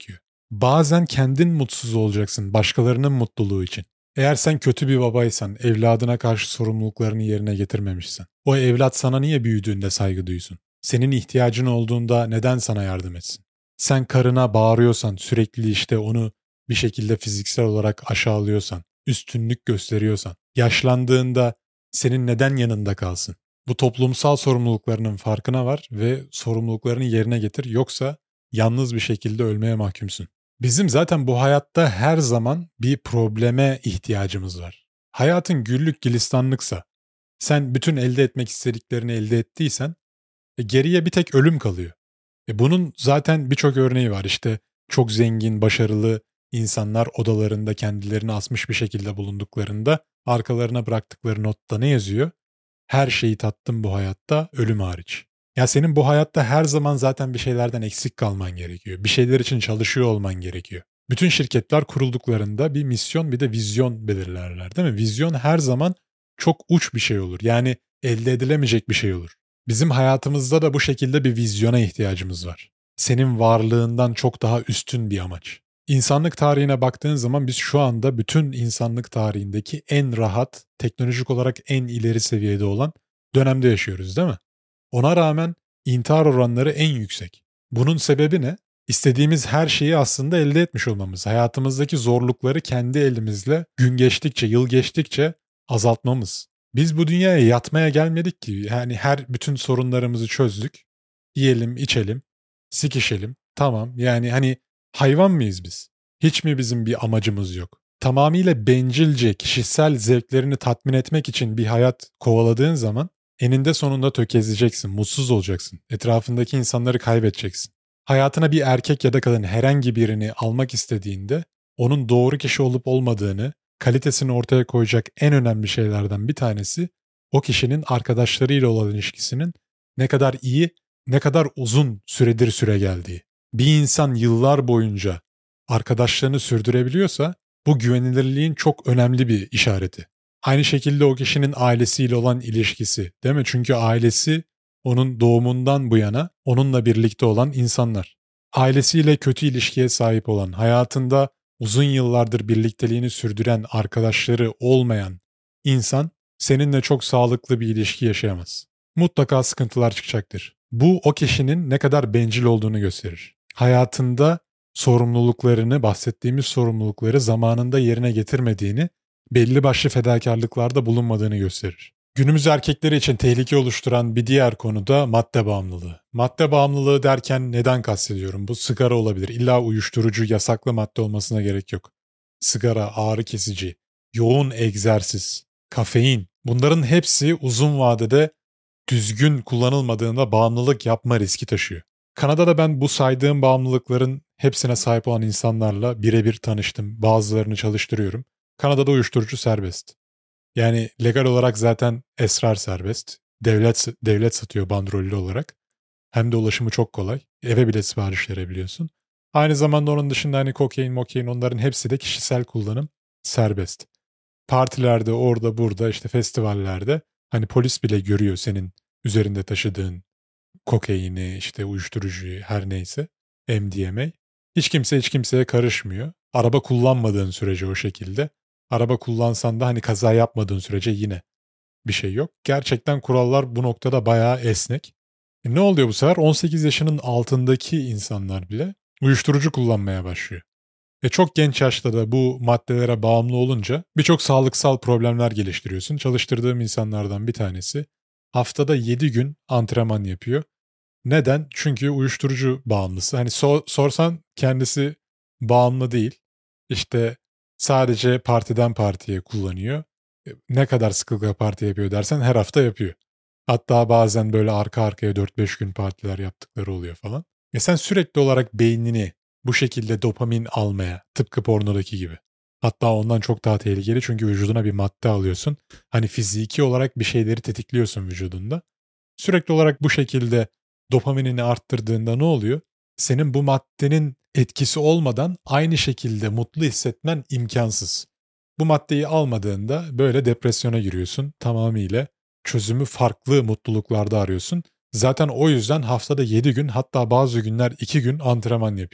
Bazen kendin mutsuz olacaksın başkalarının mutluluğu için. Eğer sen kötü bir babaysan, evladına karşı sorumluluklarını yerine getirmemişsen, o evlat sana niye büyüdüğünde saygı duysun? Senin ihtiyacın olduğunda neden sana yardım etsin? Sen karına bağırıyorsan, sürekli işte onu bir şekilde fiziksel olarak aşağılıyorsan, üstünlük gösteriyorsan, yaşlandığında senin neden yanında kalsın? Bu toplumsal sorumluluklarının farkına var ve sorumluluklarını yerine getir, yoksa yalnız bir şekilde ölmeye mahkumsun. Bizim zaten bu hayatta her zaman bir probleme ihtiyacımız var. Hayatın güllük gülistanlıksa, sen bütün elde etmek istediklerini elde ettiysen, geriye bir tek ölüm kalıyor. Bunun zaten birçok örneği var. İşte çok zengin, başarılı insanlar odalarında kendilerini asmış bir şekilde bulunduklarında arkalarına bıraktıkları notta ne yazıyor? Her şeyi tattım bu hayatta, ölüm hariç. Ya senin bu hayatta her zaman zaten bir şeylerden eksik kalman gerekiyor. Bir şeyler için çalışıyor olman gerekiyor. Bütün şirketler kurulduklarında bir misyon bir de vizyon belirlerler, değil mi? Vizyon her zaman çok uç bir şey olur. Yani elde edilemeyecek bir şey olur. Bizim hayatımızda da bu şekilde bir vizyona ihtiyacımız var. Senin varlığından çok daha üstün bir amaç. İnsanlık tarihine baktığın zaman biz şu anda bütün insanlık tarihindeki en rahat, teknolojik olarak en ileri seviyede olan dönemde yaşıyoruz, değil mi? Ona rağmen intihar oranları en yüksek. Bunun sebebi ne? İstediğimiz her şeyi aslında elde etmiş olmamız. Hayatımızdaki zorlukları kendi elimizle gün geçtikçe, yıl geçtikçe azaltmamız. Biz bu dünyaya yatmaya gelmedik ki. Yani bütün sorunlarımızı çözdük. Yiyelim, içelim, sikişelim. Tamam, yani hani hayvan mıyız biz? Hiç mi bizim bir amacımız yok? Tamamıyla bencilce kişisel zevklerini tatmin etmek için bir hayat kovaladığın zaman eninde sonunda tökezleyeceksin, mutsuz olacaksın. Etrafındaki insanları kaybedeceksin. Hayatına bir erkek ya da kadın herhangi birini almak istediğinde onun doğru kişi olup olmadığını, kalitesini ortaya koyacak en önemli şeylerden bir tanesi o kişinin arkadaşlarıyla olan ilişkisinin ne kadar iyi, ne kadar uzun süredir süre geldiği. Bir insan yıllar boyunca arkadaşlarını sürdürebiliyorsa bu güvenilirliğin çok önemli bir işareti. Aynı şekilde o kişinin ailesiyle olan ilişkisi, değil mi? Çünkü ailesi onun doğumundan bu yana onunla birlikte olan insanlar. Ailesiyle kötü ilişkiye sahip olan, hayatında uzun yıllardır birlikteliğini sürdüren arkadaşları olmayan insan seninle çok sağlıklı bir ilişki yaşayamaz. Mutlaka sıkıntılar çıkacaktır. Bu o kişinin ne kadar bencil olduğunu gösterir. Hayatında sorumluluklarını, bahsettiğimiz sorumlulukları zamanında yerine getirmediğini, belli başlı fedakarlıklarda bulunmadığını gösterir. Günümüz erkekleri için tehlike oluşturan bir diğer konu da madde bağımlılığı. Madde bağımlılığı derken neden kastediyorum? Bu sigara olabilir. İlla uyuşturucu, yasaklı madde olmasına gerek yok. Sigara, ağrı kesici, yoğun egzersiz, kafein. Bunların hepsi uzun vadede düzgün kullanılmadığında bağımlılık yapma riski taşıyor. Kanada'da ben bu saydığım bağımlılıkların hepsine sahip olan insanlarla birebir tanıştım. Bazılarını çalıştırıyorum. Kanada'da uyuşturucu serbest. Yani legal olarak zaten esrar serbest. Devlet satıyor bandrollü olarak. Hem de ulaşımı çok kolay. Eve bile sipariş verebiliyorsun. Aynı zamanda onun dışında hani kokain, onların hepsi de kişisel kullanım serbest. Partilerde, orada burada işte festivallerde hani polis bile görüyor senin üzerinde taşıdığın kokaini, işte uyuşturucuyu, her neyse, MDMA. Hiç kimse hiç kimseye karışmıyor. Araba kullanmadığın sürece o şekilde. Araba kullansan da hani kaza yapmadığın sürece yine bir şey yok. Gerçekten kurallar bu noktada bayağı esnek. Ne oluyor bu sefer? 18 yaşının altındaki insanlar bile uyuşturucu kullanmaya başlıyor. Çok genç yaşta da bu maddelere bağımlı olunca birçok sağlıksal problemler geliştiriyorsun. Çalıştırdığım insanlardan bir tanesi haftada 7 gün antrenman yapıyor. Neden? Çünkü uyuşturucu bağımlısı. Hani sorsan kendisi bağımlı değil. İşte sadece partiden partiye kullanıyor. Ne kadar sıklıkla parti yapıyor dersen her hafta yapıyor. Hatta bazen böyle arka arkaya 4-5 gün partiler yaptıkları oluyor falan. Sen sürekli olarak beynini bu şekilde dopamin almaya, tıpkı pornodaki gibi. Hatta ondan çok daha tehlikeli çünkü vücuduna bir madde alıyorsun. Hani fiziki olarak bir şeyleri tetikliyorsun vücudunda. Sürekli olarak bu şekilde dopaminini arttırdığında ne oluyor? Senin bu maddenin etkisi olmadan aynı şekilde mutlu hissetmen imkansız. Bu maddeyi almadığında böyle depresyona giriyorsun. Tamamıyla çözümü farklı mutluluklarda arıyorsun. Zaten o yüzden haftada 7 gün, hatta bazı günler 2 gün antrenman yapıyor.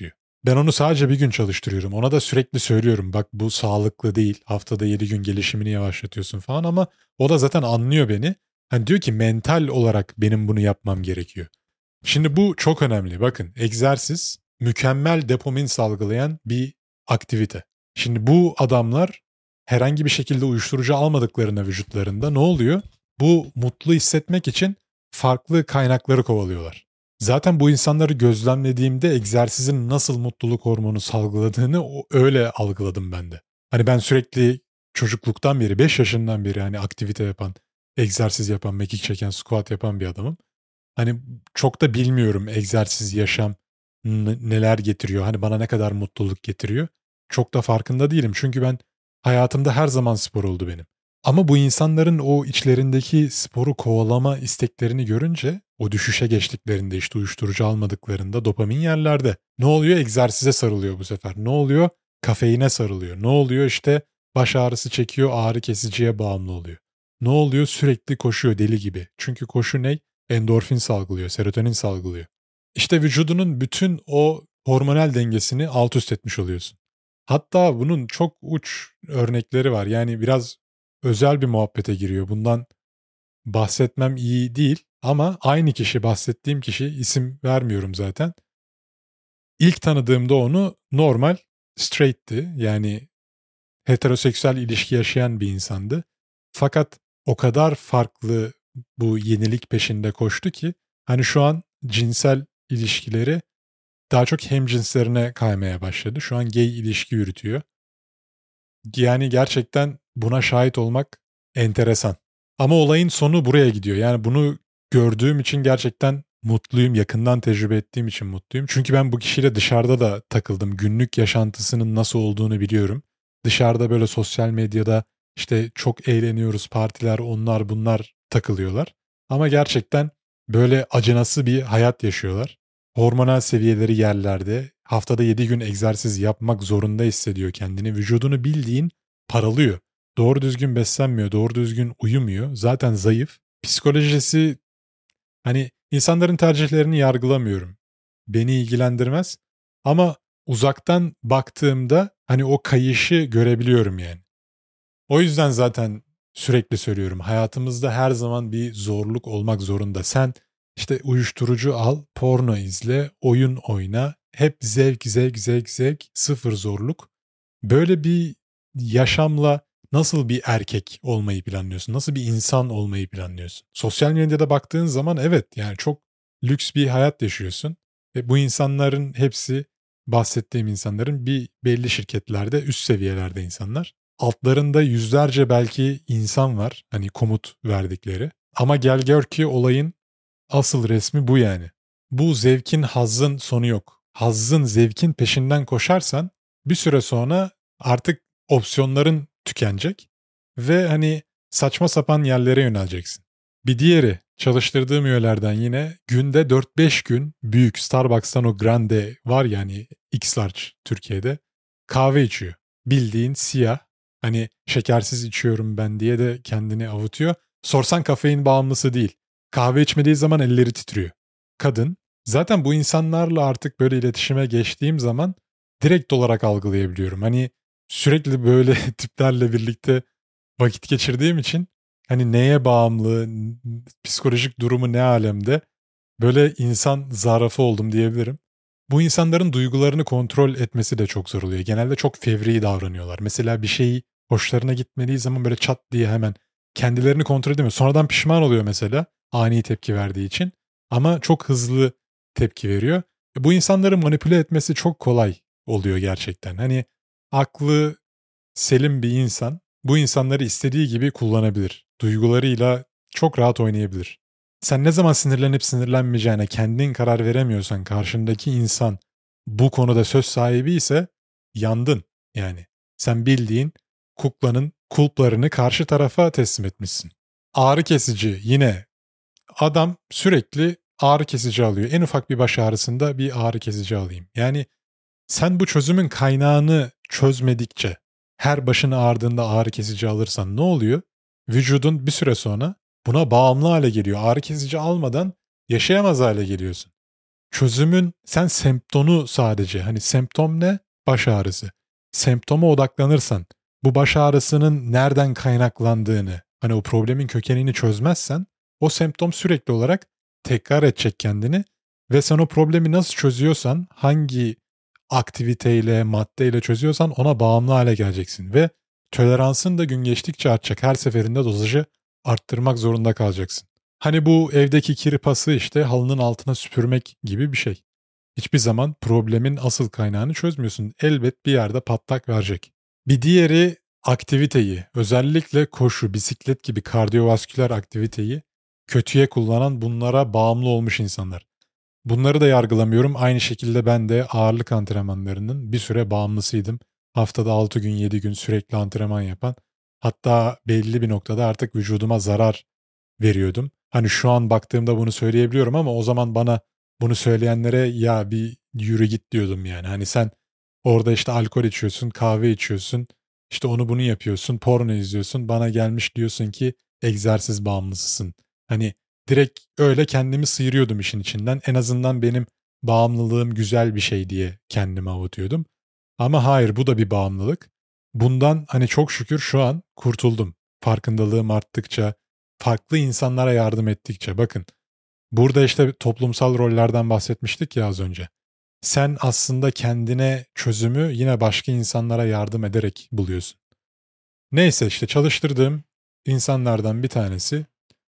Ben onu sadece bir gün çalıştırıyorum. Ona da sürekli söylüyorum. Bak bu sağlıklı değil. Haftada 7 gün gelişimini yavaşlatıyorsun falan ama o da zaten anlıyor beni. Hani diyor ki mental olarak benim bunu yapmam gerekiyor. Şimdi bu çok önemli. Bakın egzersiz mükemmel dopamin salgılayan bir aktivite. Şimdi bu adamlar herhangi bir şekilde uyuşturucu almadıklarına vücutlarında ne oluyor? Bu mutlu hissetmek için farklı kaynakları kovalıyorlar. Zaten bu insanları gözlemlediğimde egzersizin nasıl mutluluk hormonu salgıladığını öyle algıladım ben de. Hani ben sürekli çocukluktan beri 5 yaşından beri hani aktivite yapan, egzersiz yapan, mekik çeken, squat yapan bir adamım. Hani çok da bilmiyorum egzersiz yaşam neler getiriyor. Hani bana ne kadar mutluluk getiriyor. Çok da farkında değilim. Çünkü ben hayatımda her zaman spor oldu benim. Ama bu insanların o içlerindeki sporu kovalama isteklerini görünce o düşüşe geçtiklerinde işte uyuşturucu almadıklarında dopamin yerlerde. Ne oluyor? Egzersize sarılıyor bu sefer. Ne oluyor? Kafeine sarılıyor. Ne oluyor? İşte baş ağrısı çekiyor, ağrı kesiciye bağımlı oluyor. Ne oluyor? Sürekli koşuyor deli gibi. Çünkü koşu ne? Endorfin salgılıyor, serotonin salgılıyor. İşte vücudunun bütün o hormonal dengesini alt üst etmiş oluyorsun. Hatta bunun çok uç örnekleri var. Yani biraz özel bir muhabbete giriyor. Bundan bahsetmem iyi değil ama aynı kişi, bahsettiğim kişi, isim vermiyorum zaten. İlk tanıdığımda onu normal straight'ti. Yani heteroseksüel ilişki yaşayan bir insandı. Fakat o kadar farklı bu yenilik peşinde koştu ki hani şu an cinsel ilişkileri daha çok hemcinslerine kaymaya başladı. Şu an gay ilişki yürütüyor. Yani gerçekten buna şahit olmak enteresan. Ama olayın sonu buraya gidiyor. Yani bunu gördüğüm için gerçekten mutluyum. Yakından tecrübe ettiğim için mutluyum. Çünkü ben bu kişiyle dışarıda da takıldım. Günlük yaşantısının nasıl olduğunu biliyorum. Dışarıda böyle sosyal medyada işte çok eğleniyoruz, partiler, onlar bunlar takılıyorlar. Ama gerçekten böyle acınası bir hayat yaşıyorlar. Hormonal seviyeleri yerlerde. Haftada 7 gün egzersiz yapmak zorunda hissediyor kendini. Vücudunu bildiğin paralıyor. Doğru düzgün beslenmiyor, doğru düzgün uyumuyor. Zaten zayıf. Psikolojisi hani insanların tercihlerini yargılamıyorum. Beni ilgilendirmez. Ama uzaktan baktığımda hani o kayışı görebiliyorum yani. O yüzden zaten sürekli söylüyorum. Hayatımızda her zaman bir zorluk olmak zorunda. Sen işte uyuşturucu al, porno izle, oyun oyna. Hep zevk, zevk, zevk, zevk, sıfır zorluk. Böyle bir yaşamla nasıl bir erkek olmayı planlıyorsun? Nasıl bir insan olmayı planlıyorsun? Sosyal medyada baktığın zaman evet yani çok lüks bir hayat yaşıyorsun. Ve bu insanların hepsi bahsettiğim insanların bir belli şirketlerde üst seviyelerde insanlar. Altlarında yüzlerce belki insan var hani komut verdikleri. Ama gel gör ki olayın asıl resmi bu yani. Bu zevkin hazzın sonu yok. Hazzın zevkin peşinden koşarsan bir süre sonra artık opsiyonların tükenecek ve hani saçma sapan yerlere yöneleceksin. Bir diğeri çalıştırdığım üyelerden yine günde 4-5 gün büyük Starbucks'tan o grande var yani X-Large Türkiye'de kahve içiyor. Bildiğin siyah hani şekersiz içiyorum ben diye de kendini avutuyor. Sorsan kafein bağımlısı değil. Kahve içmediği zaman elleri titriyor. Kadın. Zaten bu insanlarla artık böyle iletişime geçtiğim zaman direkt olarak algılayabiliyorum. Hani sürekli böyle tiplerle birlikte vakit geçirdiğim için hani neye bağımlı, psikolojik durumu ne alemde böyle insan zarafı oldum diyebilirim. Bu insanların duygularını kontrol etmesi de çok zor oluyor. Genelde çok fevri davranıyorlar. Mesela bir şey hoşlarına gitmediği zaman böyle çat diye hemen kendilerini kontrol edemiyor. Sonradan pişman oluyor mesela ani tepki verdiği için. Ama çok hızlı tepki veriyor. Bu insanları manipüle etmesi çok kolay oluyor gerçekten. Hani aklı selim bir insan bu insanları istediği gibi kullanabilir. Duygularıyla çok rahat oynayabilir. Sen ne zaman sinirlenip sinirlenmeyeceğine kendin karar veremiyorsan karşındaki insan bu konuda söz sahibi ise yandın yani. Sen bildiğin kuklanın kulplarını karşı tarafa teslim etmişsin. Ağrı kesici yine adam sürekli ağrı kesici alıyor. En ufak bir baş ağrısında bir ağrı kesici alayım. Yani sen bu çözümün kaynağını çözmedikçe her başın ağrıdığında ağrı kesici alırsan ne oluyor? Vücudun bir süre sonra buna bağımlı hale geliyor. Ağrı kesici almadan yaşayamaz hale geliyorsun. Çözümün sen semptomu sadece hani semptom ne? Baş ağrısı. Semptoma odaklanırsan bu baş ağrısının nereden kaynaklandığını hani o problemin kökenini çözmezsen o semptom sürekli olarak tekrar edecek kendini ve sen o problemi nasıl çözüyorsan hangi aktiviteyle, maddeyle çözüyorsan ona bağımlı hale geleceksin ve toleransın da gün geçtikçe artacak. Her seferinde dozajı arttırmak zorunda kalacaksın. Hani bu evdeki kirpası işte halının altına süpürmek gibi bir şey. Hiçbir zaman problemin asıl kaynağını çözmüyorsun. Elbet bir yerde patlak verecek. Bir diğeri aktiviteyi, özellikle koşu, bisiklet gibi kardiyovasküler aktiviteyi kötüye kullanan bunlara bağımlı olmuş insanlar. Bunları da yargılamıyorum. Aynı şekilde ben de ağırlık antrenmanlarının bir süre bağımlısıydım. Haftada 6 gün 7 gün sürekli antrenman yapan. Hatta belli bir noktada artık vücuduma zarar veriyordum. Hani şu an baktığımda bunu söyleyebiliyorum ama o zaman bana bunu söyleyenlere ya bir yürü git diyordum yani. Hani sen orada işte alkol içiyorsun, kahve içiyorsun, işte onu bunu yapıyorsun, porno izliyorsun. Bana gelmiş diyorsun ki egzersiz bağımlısısın. Hani direkt öyle kendimi sıyırıyordum işin içinden. En azından benim bağımlılığım güzel bir şey diye kendimi avutuyordum. Ama hayır bu da bir bağımlılık. Bundan hani çok şükür şu an kurtuldum. Farkındalığım arttıkça, farklı insanlara yardım ettikçe. Bakın burada işte toplumsal rollerden bahsetmiştik ya az önce. Sen aslında kendine çözümü yine başka insanlara yardım ederek buluyorsun. Neyse işte çalıştırdığım insanlardan bir tanesi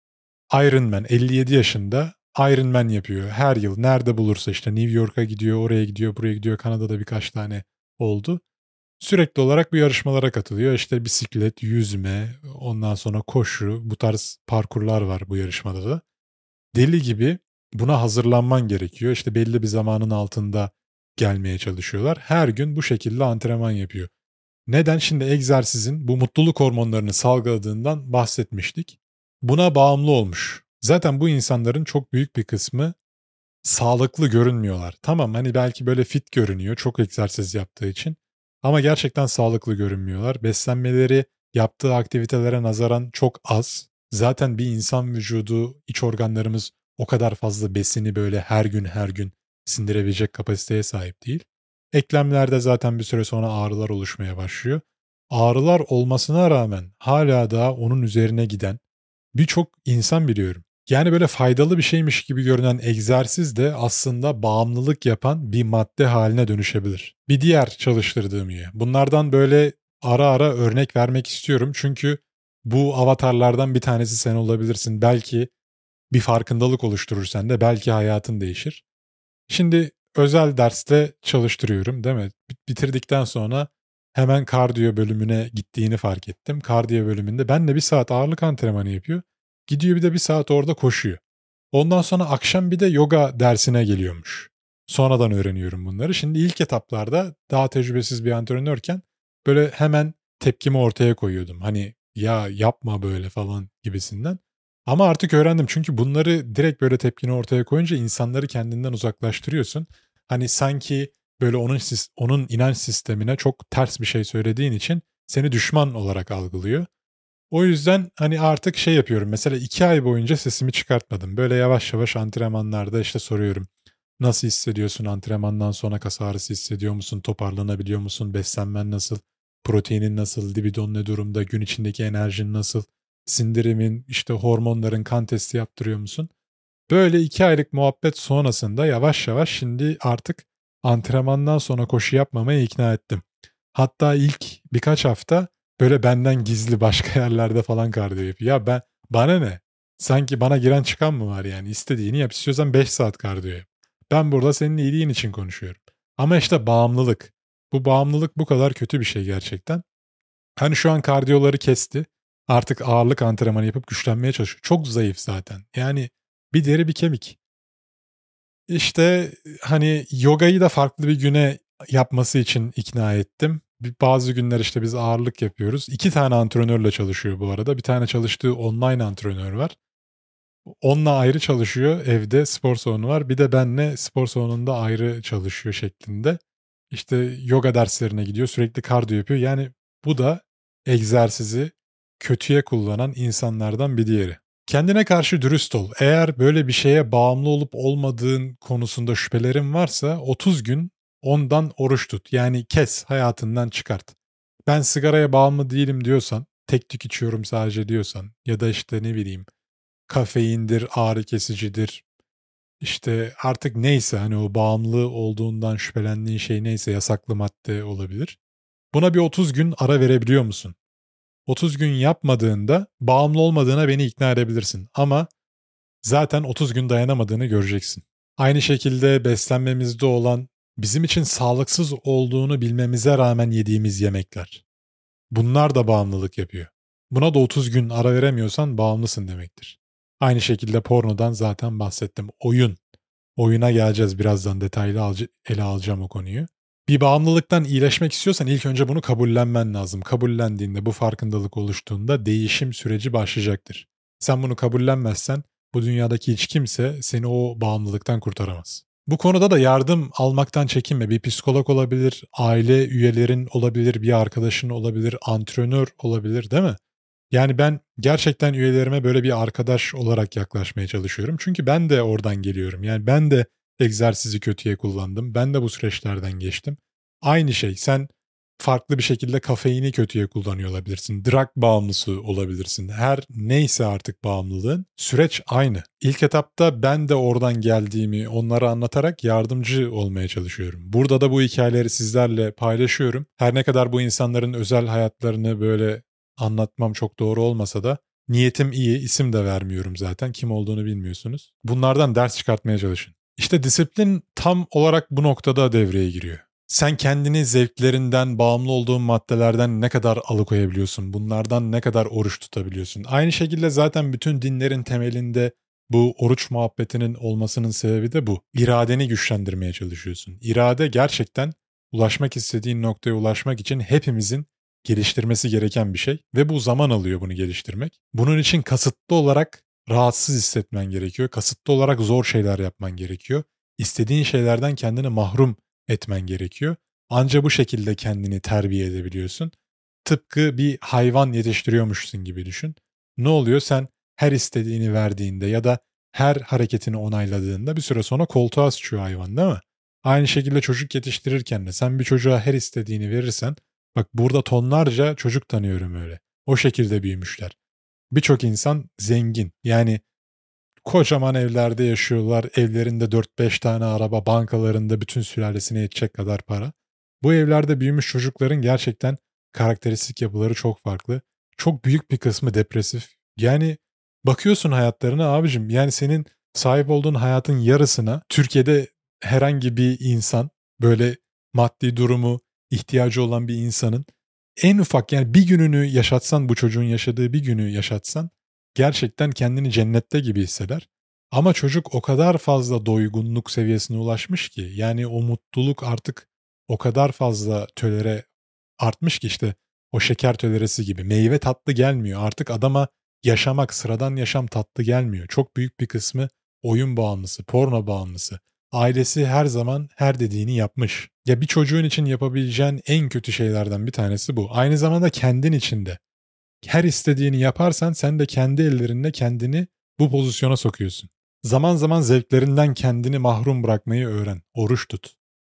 Iron Man 57 yaşında Iron Man yapıyor. Her yıl nerede bulursa işte New York'a gidiyor, oraya gidiyor, buraya gidiyor. Kanada'da birkaç tane oldu. Sürekli olarak bu yarışmalara katılıyor. İşte bisiklet, yüzme, ondan sonra koşu, bu tarz parkurlar var bu yarışmada da. Deli gibi buna hazırlanman gerekiyor. İşte belli bir zamanın altında gelmeye çalışıyorlar. Her gün bu şekilde antrenman yapıyor. Neden? Şimdi egzersizin bu mutluluk hormonlarını salgıladığından bahsetmiştik. Buna bağımlı olmuş. Zaten bu insanların çok büyük bir kısmı sağlıklı görünmüyorlar. Tamam hani belki böyle fit görünüyor çok egzersiz yaptığı için. Ama gerçekten sağlıklı görünmüyorlar. Beslenmeleri yaptığı aktivitelere nazaran çok az. Zaten bir insan vücudu, iç organlarımız o kadar fazla besini böyle her gün sindirebilecek kapasiteye sahip değil. Eklemlerde zaten bir süre sonra ağrılar oluşmaya başlıyor. Ağrılar olmasına rağmen hala daha onun üzerine giden birçok insan biliyorum. Yani böyle faydalı bir şeymiş gibi görünen egzersiz de aslında bağımlılık yapan bir madde haline dönüşebilir. Bir diğer çalıştırdığım üye. Bunlardan böyle ara ara örnek vermek istiyorum çünkü bu avatarlardan bir tanesi sen olabilirsin. Belki bir farkındalık oluşturur sende, belki hayatın değişir. Şimdi özel derste çalıştırıyorum değil mi? Bitirdikten sonra hemen kardiyo bölümüne gittiğini fark ettim. Kardiyo bölümünde benle bir saat ağırlık antrenmanı yapıyor. Gidiyor bir de bir saat orada koşuyor. Ondan sonra akşam bir de yoga dersine geliyormuş. Sonradan öğreniyorum bunları. Şimdi ilk etaplarda daha tecrübesiz bir antrenörken böyle hemen tepkimi ortaya koyuyordum. Hani ya yapma böyle falan gibisinden. Ama artık öğrendim çünkü bunları direkt böyle tepkini ortaya koyunca insanları kendinden uzaklaştırıyorsun. Hani sanki böyle onun inanç sistemine çok ters bir şey söylediğin için seni düşman olarak algılıyor. O yüzden hani artık şey yapıyorum. Mesela 2 ay boyunca sesimi çıkartmadım. Böyle yavaş yavaş antrenmanlarda işte soruyorum. Nasıl hissediyorsun antrenmandan sonra, kas ağrısı hissediyor musun? Toparlanabiliyor musun? Beslenmen nasıl? Proteinin nasıl? Libidon ne durumda? Gün içindeki enerjin nasıl? Sindirimin, işte hormonların kan testi yaptırıyor musun? Böyle 2 aylık muhabbet sonrasında yavaş yavaş şimdi artık antrenmandan sonra koşu yapmamaya ikna ettim. Hatta ilk birkaç hafta böyle benden gizli başka yerlerde falan kardiyo yapıyor. Ya bana ne? Sanki bana giren çıkan mı var yani? İstediğini yap. İstiyorsan 5 saat kardiyo yap. Ben burada senin iyiliğin için konuşuyorum. Ama işte bağımlılık. Bu bağımlılık bu kadar kötü bir şey gerçekten. Hani şu an kardiyoları kesti. Artık ağırlık antrenmanı yapıp güçlenmeye çalışıyor. Çok zayıf zaten. Yani bir deri bir kemik. İşte hani yogayı da farklı bir güne yapması için ikna ettim. Bazı günler işte biz ağırlık yapıyoruz. 2 tane antrenörle çalışıyor bu arada. Bir tane çalıştığı online antrenör var. Onunla ayrı çalışıyor. Evde spor salonu var. Bir de benle spor salonunda ayrı çalışıyor şeklinde. İşte yoga derslerine gidiyor. Sürekli kardiyo yapıyor. Yani bu da egzersizi kötüye kullanan insanlardan bir diğeri. Kendine karşı dürüst ol. Eğer böyle bir şeye bağımlı olup olmadığın konusunda şüphelerin varsa 30 gün ondan oruç tut. Yani kes, hayatından çıkart. Ben sigaraya bağımlı değilim diyorsan, tek tük içiyorum sadece diyorsan ya da işte ne bileyim kafeindir, ağrı kesicidir, işte artık neyse hani o bağımlı olduğundan şüphelendiğin şey neyse yasaklı madde olabilir. Buna bir 30 gün ara verebiliyor musun? 30 gün yapmadığında bağımlı olmadığına beni ikna edebilirsin ama zaten 30 gün dayanamadığını göreceksin. Aynı şekilde beslenmemizde olan bizim için sağlıksız olduğunu bilmemize rağmen yediğimiz yemekler. Bunlar da bağımlılık yapıyor. Buna da 30 gün ara veremiyorsan bağımlısın demektir. Aynı şekilde pornodan zaten bahsettim. Oyuna geleceğiz birazdan ele alacağım o konuyu. Bir bağımlılıktan iyileşmek istiyorsan ilk önce bunu kabullenmen lazım. Kabullendiğinde bu farkındalık oluştuğunda değişim süreci başlayacaktır. Sen bunu kabullenmezsen bu dünyadaki hiç kimse seni o bağımlılıktan kurtaramaz. Bu konuda da yardım almaktan çekinme. Bir psikolog olabilir, aile üyelerin olabilir, bir arkadaşın olabilir, antrenör olabilir değil mi? Yani ben gerçekten üyelerime böyle bir arkadaş olarak yaklaşmaya çalışıyorum. Çünkü ben de oradan geliyorum. Yani ben de egzersizi kötüye kullandım. Ben de bu süreçlerden geçtim. Aynı şey. Sen farklı bir şekilde kafeini kötüye kullanıyor olabilirsin. Drug bağımlısı olabilirsin. Her neyse artık bağımlılığın süreç aynı. İlk etapta ben de oradan geldiğimi onlara anlatarak yardımcı olmaya çalışıyorum. Burada da bu hikayeleri sizlerle paylaşıyorum. Her ne kadar bu insanların özel hayatlarını böyle anlatmam çok doğru olmasa da niyetim iyi, isim de vermiyorum zaten. Kim olduğunu bilmiyorsunuz. Bunlardan ders çıkartmaya çalışın. İşte disiplin tam olarak bu noktada devreye giriyor. Sen kendini zevklerinden, bağımlı olduğun maddelerden ne kadar alıkoyabiliyorsun? Bunlardan ne kadar oruç tutabiliyorsun? Aynı şekilde zaten bütün dinlerin temelinde bu oruç muhabbetinin olmasının sebebi de bu. İradeni güçlendirmeye çalışıyorsun. İrade gerçekten ulaşmak istediğin noktaya ulaşmak için hepimizin geliştirmesi gereken bir şey ve bu zaman alıyor bunu geliştirmek. Bunun için kasıtlı olarak rahatsız hissetmen gerekiyor. Kasıtlı olarak zor şeyler yapman gerekiyor. İstediğin şeylerden kendini mahrum etmen gerekiyor. Anca bu şekilde kendini terbiye edebiliyorsun. Tıpkı bir hayvan yetiştiriyormuşsun gibi düşün. Ne oluyor? Sen her istediğini verdiğinde ya da her hareketini onayladığında bir süre sonra koltuğa sıçıyor hayvan değil mi? Aynı şekilde çocuk yetiştirirken de sen bir çocuğa her istediğini verirsen, bak burada tonlarca çocuk tanıyorum öyle. O şekilde büyümüşler. Birçok insan zengin. Yani kocaman evlerde yaşıyorlar. Evlerinde 4-5 tane araba, bankalarında bütün sülalesine yetecek kadar para. Bu evlerde büyümüş çocukların gerçekten karakteristik yapıları çok farklı. Çok büyük bir kısmı depresif. Yani bakıyorsun hayatlarına abicim, yani senin sahip olduğun hayatın yarısına Türkiye'de herhangi bir insan, böyle maddi durumu ihtiyacı olan bir insanın en ufak, yani bir gününü yaşatsan, bu çocuğun yaşadığı bir günü yaşatsan gerçekten kendini cennette gibi hisseder. Ama çocuk o kadar fazla doygunluk seviyesine ulaşmış ki, yani o mutluluk artık o kadar fazla tölere artmış ki, işte o şeker töleresi gibi meyve tatlı gelmiyor. Artık adama yaşamak, sıradan yaşam tatlı gelmiyor. Çok büyük bir kısmı oyun bağımlısı, porno bağımlısı. Ailesi her zaman her dediğini yapmış. Ya bir çocuğun için yapabileceğin en kötü şeylerden bir tanesi bu. Aynı zamanda kendin için de. Her istediğini yaparsan sen de kendi ellerinle kendini bu pozisyona sokuyorsun. Zaman zaman zevklerinden kendini mahrum bırakmayı öğren. Oruç tut.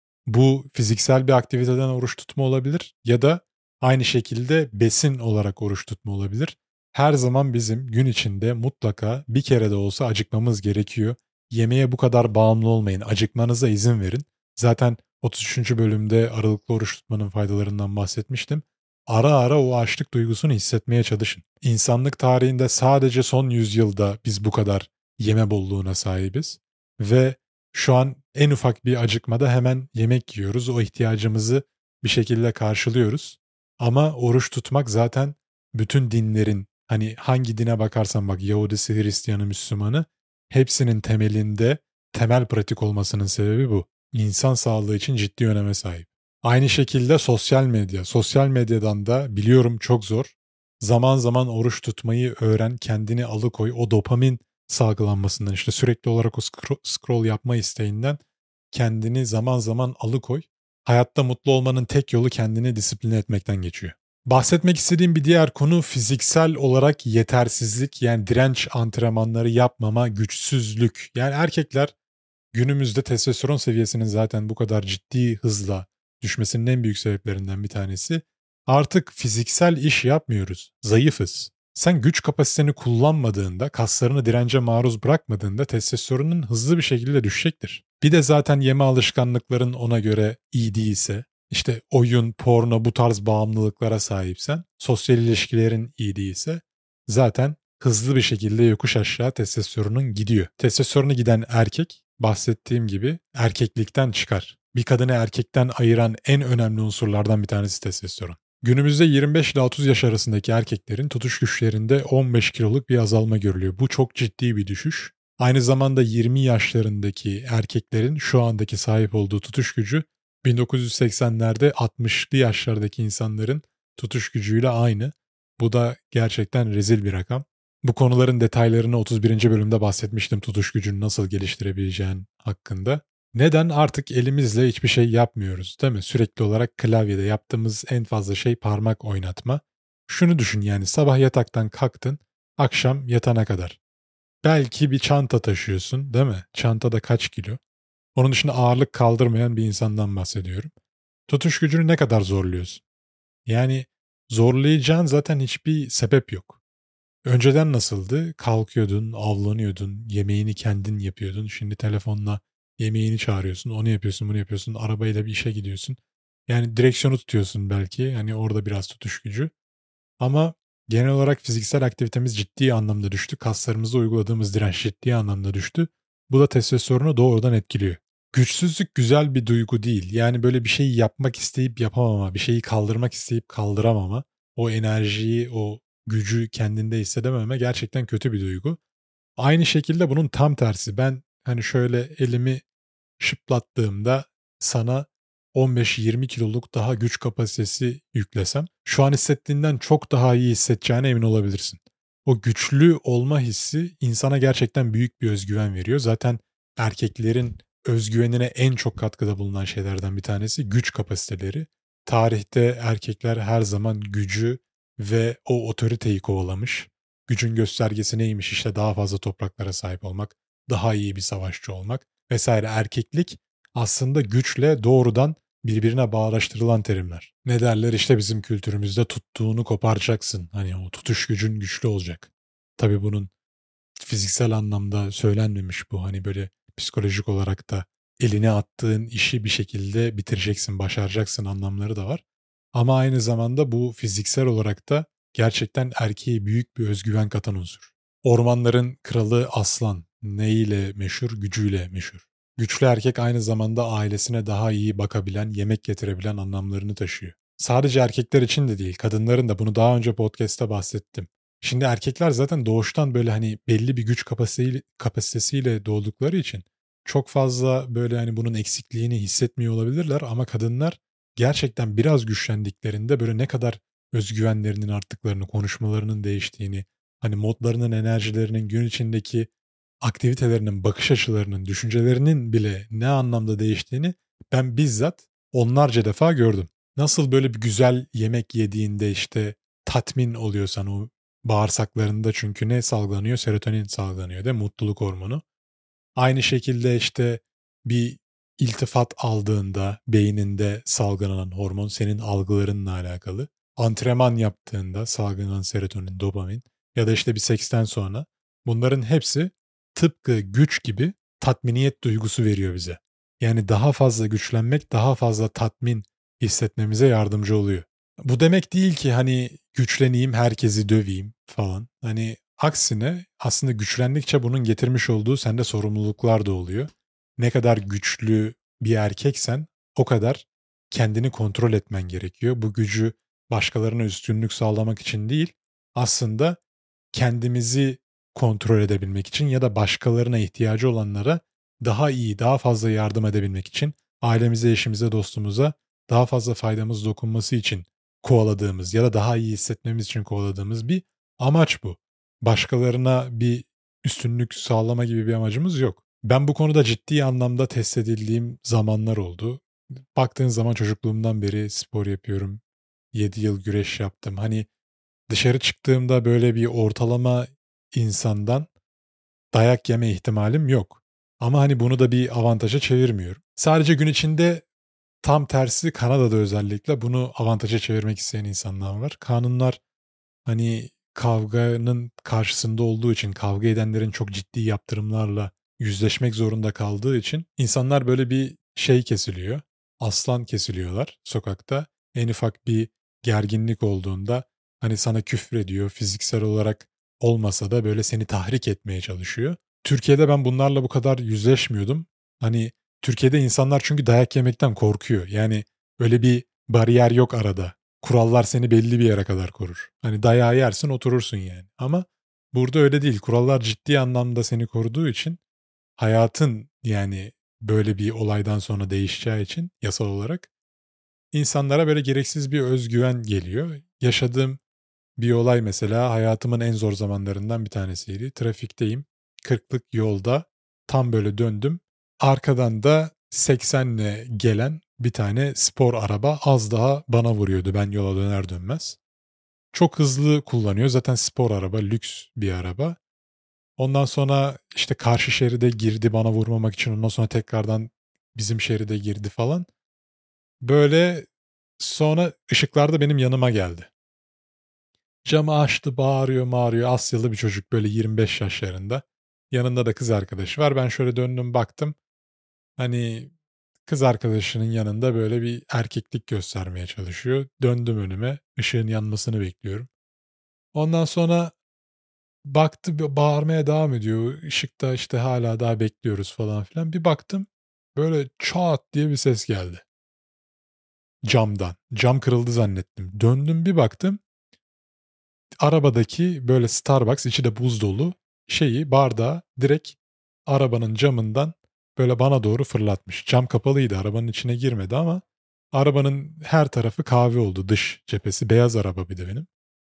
Bu fiziksel bir aktiviteden oruç tutma olabilir ya da aynı şekilde besin olarak oruç tutma olabilir. Her zaman bizim gün içinde mutlaka bir kere de olsa acıkmamız gerekiyor. Yemeğe bu kadar bağımlı olmayın. Acıkmanıza izin verin. Zaten 33. bölümde aralıklı oruç tutmanın faydalarından bahsetmiştim. Ara ara o açlık duygusunu hissetmeye çalışın. İnsanlık tarihinde sadece son yüzyılda biz bu kadar yeme bolluğuna sahibiz ve şu an en ufak bir acıkmada hemen yemek yiyoruz. O ihtiyacımızı bir şekilde karşılıyoruz. Ama oruç tutmak zaten bütün dinlerin, hani hangi dine bakarsan bak, Yahudisi, Hristiyanı, Müslümanı, hepsinin temelinde temel pratik olmasının sebebi bu. İnsan sağlığı için ciddi öneme sahip. Aynı şekilde sosyal medya. Sosyal medyadan da biliyorum çok zor. Zaman zaman oruç tutmayı öğren, kendini alıkoy. O dopamin salgılanmasından, işte sürekli olarak o scroll yapma isteğinden kendini zaman zaman alıkoy. Hayatta mutlu olmanın tek yolu kendini disipline etmekten geçiyor. Bahsetmek istediğim bir diğer konu fiziksel olarak yetersizlik, yani direnç antrenmanları yapmama, güçsüzlük. Yani erkekler günümüzde testosteron seviyesinin zaten bu kadar ciddi hızla düşmesinin en büyük sebeplerinden bir tanesi. Artık fiziksel iş yapmıyoruz, zayıfız. Sen güç kapasiteni kullanmadığında, kaslarını dirence maruz bırakmadığında testosteronun hızlı bir şekilde düşecektir. Bir de zaten yeme alışkanlıkların ona göre iyi değilse, işte oyun, porno bu tarz bağımlılıklara sahipsen, sosyal ilişkilerin iyi değilse zaten hızlı bir şekilde yokuş aşağı testosteronun gidiyor. Testosteronu giden erkek bahsettiğim gibi erkeklikten çıkar. Bir kadını erkekten ayıran en önemli unsurlardan bir tanesi testosteron. Günümüzde 25 ile 30 yaş arasındaki erkeklerin tutuş güçlerinde 15 kiloluk bir azalma görülüyor. Bu çok ciddi bir düşüş. Aynı zamanda 20 yaşlarındaki erkeklerin şu andaki sahip olduğu tutuş gücü 1980'lerde 60'lı yaşlardaki insanların tutuş gücüyle aynı. Bu da gerçekten rezil bir rakam. Bu konuların detaylarını 31. bölümde bahsetmiştim, tutuş gücünü nasıl geliştirebileceğin hakkında. Neden? Artık elimizle hiçbir şey yapmıyoruz, değil mi? Sürekli olarak klavyede yaptığımız en fazla şey parmak oynatma. Şunu düşün, yani sabah yataktan kalktın, akşam yatana kadar. Belki bir çanta taşıyorsun, değil mi? Çantada kaç kilo? Onun dışında ağırlık kaldırmayan bir insandan bahsediyorum. Tutuş gücünü ne kadar zorluyorsun? Yani zorlayacağın zaten hiçbir sebep yok. Önceden nasıldı? Kalkıyordun, avlanıyordun, yemeğini kendin yapıyordun. Şimdi telefonla yemeğini çağırıyorsun, onu yapıyorsun, bunu yapıyorsun, arabayla bir işe gidiyorsun. Yani direksiyonu tutuyorsun belki, hani orada biraz tutuş gücü. Ama genel olarak fiziksel aktivitemiz ciddi anlamda düştü. Kaslarımızda uyguladığımız direnç ciddi anlamda düştü. Bu da testosteronu doğrudan etkiliyor. Güçsüzlük güzel bir duygu değil. Yani böyle bir şeyi yapmak isteyip yapamama, bir şeyi kaldırmak isteyip kaldıramama, o enerjiyi, o gücü kendinde hissedememe gerçekten kötü bir duygu. Aynı şekilde bunun tam tersi. Ben hani şöyle elimi şıplattığımda sana 15-20 kiloluk daha güç kapasitesi yüklesem, şu an hissettiğinden çok daha iyi hissedeceğine emin olabilirsin. O güçlü olma hissi insana gerçekten büyük bir özgüven veriyor. Zaten erkeklerin özgüvenine en çok katkıda bulunan şeylerden bir tanesi güç kapasiteleri. Tarihte erkekler her zaman gücü ve o otoriteyi kovalamış. Gücün göstergesi neymiş? İşte daha fazla topraklara sahip olmak, daha iyi bir savaşçı olmak vesaire. Erkeklik aslında güçle doğrudan birbirine bağdaştırılan terimler. Ne derler işte bizim kültürümüzde, tuttuğunu koparacaksın. Hani o tutuş gücün güçlü olacak. Tabii bunun fiziksel anlamda söylenmemiş bu. Hani böyle psikolojik olarak da eline attığın işi bir şekilde bitireceksin, başaracaksın anlamları da var. Ama aynı zamanda bu fiziksel olarak da gerçekten erkeğe büyük bir özgüven katan unsur. Ormanların kralı aslan neyle meşhur? Gücüyle meşhur. Güçlü erkek aynı zamanda ailesine daha iyi bakabilen, yemek getirebilen anlamlarını taşıyor. Sadece erkekler için de değil, kadınların da, bunu daha önce podcast'ta bahsettim. Şimdi erkekler zaten doğuştan böyle hani belli bir güç kapasitesiyle doğdukları için çok fazla böyle hani bunun eksikliğini hissetmiyor olabilirler, ama kadınlar gerçekten biraz güçlendiklerinde böyle ne kadar özgüvenlerinin arttıklarını, konuşmalarının değiştiğini, hani modlarının, enerjilerinin, gün içindeki aktivitelerinin, bakış açılarının, düşüncelerinin bile ne anlamda değiştiğini ben bizzat onlarca defa gördüm. Nasıl böyle bir güzel yemek yediğinde işte tatmin oluyorsan o bağırsaklarında, çünkü ne salgılanıyor? Serotonin salgılanıyor, değil mi? Mutluluk hormonu. Aynı şekilde işte bir iltifat aldığında beyninde salgılanan hormon senin algılarınla alakalı. Antrenman yaptığında salgılanan serotonin, dopamin ya da işte bir seksten sonra, bunların hepsi tıpkı güç gibi tatminiyet duygusu veriyor bize. Yani daha fazla güçlenmek daha fazla tatmin hissetmemize yardımcı oluyor. Bu demek değil ki hani güçleneyim, herkesi döveyim falan. Hani aksine aslında güçlendikçe bunun getirmiş olduğu sende sorumluluklar da oluyor. Ne kadar güçlü bir erkeksen o kadar kendini kontrol etmen gerekiyor. Bu gücü başkalarına üstünlük sağlamak için değil, aslında kendimizi kontrol edebilmek için ya da başkalarına ihtiyacı olanlara daha iyi, daha fazla yardım edebilmek için, ailemize, eşimize, dostumuza daha fazla faydamız dokunması için kovaladığımız ya da daha iyi hissetmemiz için kovaladığımız bir amaç bu. Başkalarına bir üstünlük sağlama gibi bir amacımız yok. Ben bu konuda ciddi anlamda test edildiğim zamanlar oldu. Baktığın zaman çocukluğumdan beri spor yapıyorum. 7 yıl güreş yaptım. Hani dışarı çıktığımda böyle bir ortalama insandan dayak yeme ihtimalim yok. Ama hani bunu da bir avantaja çevirmiyorum. Sadece gün içinde tam tersi Kanada'da özellikle bunu avantaja çevirmek isteyen insanlar var. Kanunlar hani kavganın karşısında olduğu için, kavga edenlerin çok ciddi yaptırımlarla yüzleşmek zorunda kaldığı için insanlar böyle bir şey kesiliyor. Aslan kesiliyorlar sokakta. En ufak bir gerginlik olduğunda hani sana küfrediyor, fiziksel olarak olmasa da böyle seni tahrik etmeye çalışıyor. Türkiye'de ben bunlarla bu kadar yüzleşmiyordum. Hani Türkiye'de insanlar çünkü dayak yemekten korkuyor. Yani öyle bir bariyer yok arada. Kurallar seni belli bir yere kadar korur. Hani dayağı yersin oturursun yani. Ama burada öyle değil. Kurallar ciddi anlamda seni koruduğu için hayatın yani böyle bir olaydan sonra değişeceği için yasal olarak insanlara böyle gereksiz bir özgüven geliyor. Yaşadığım bir olay mesela hayatımın en zor zamanlarından bir tanesiydi. Trafikteyim. 40'lık yolda tam böyle döndüm. Arkadan da 80'le gelen bir tane spor araba az daha bana vuruyordu ben yola döner dönmez. Çok hızlı kullanıyor. Zaten spor araba, lüks bir araba. Ondan sonra işte karşı şeride girdi bana vurmamak için. Ondan sonra tekrardan bizim şeride girdi falan. Böyle sonra ışıklarda benim yanıma geldi. Camı açtı, bağırıyor, Asyalı bir çocuk böyle 25 yaşlarında. Yanında da kız arkadaşı var. Ben şöyle döndüm baktım. Hani kız arkadaşının yanında böyle bir erkeklik göstermeye çalışıyor. Döndüm önüme, ışığın yanmasını bekliyorum. Ondan sonra baktı bağırmaya devam ediyor. Işıkta işte hala daha bekliyoruz falan filan. Bir baktım böyle çat diye bir ses geldi camdan. Cam kırıldı zannettim. Döndüm bir baktım. Arabadaki böyle Starbucks içi de buz dolu şeyi bardağı direkt arabanın camından böyle bana doğru fırlatmış. Cam kapalıydı arabanın içine girmedi ama arabanın her tarafı kahve oldu dış cephesi. Beyaz araba bir de benim.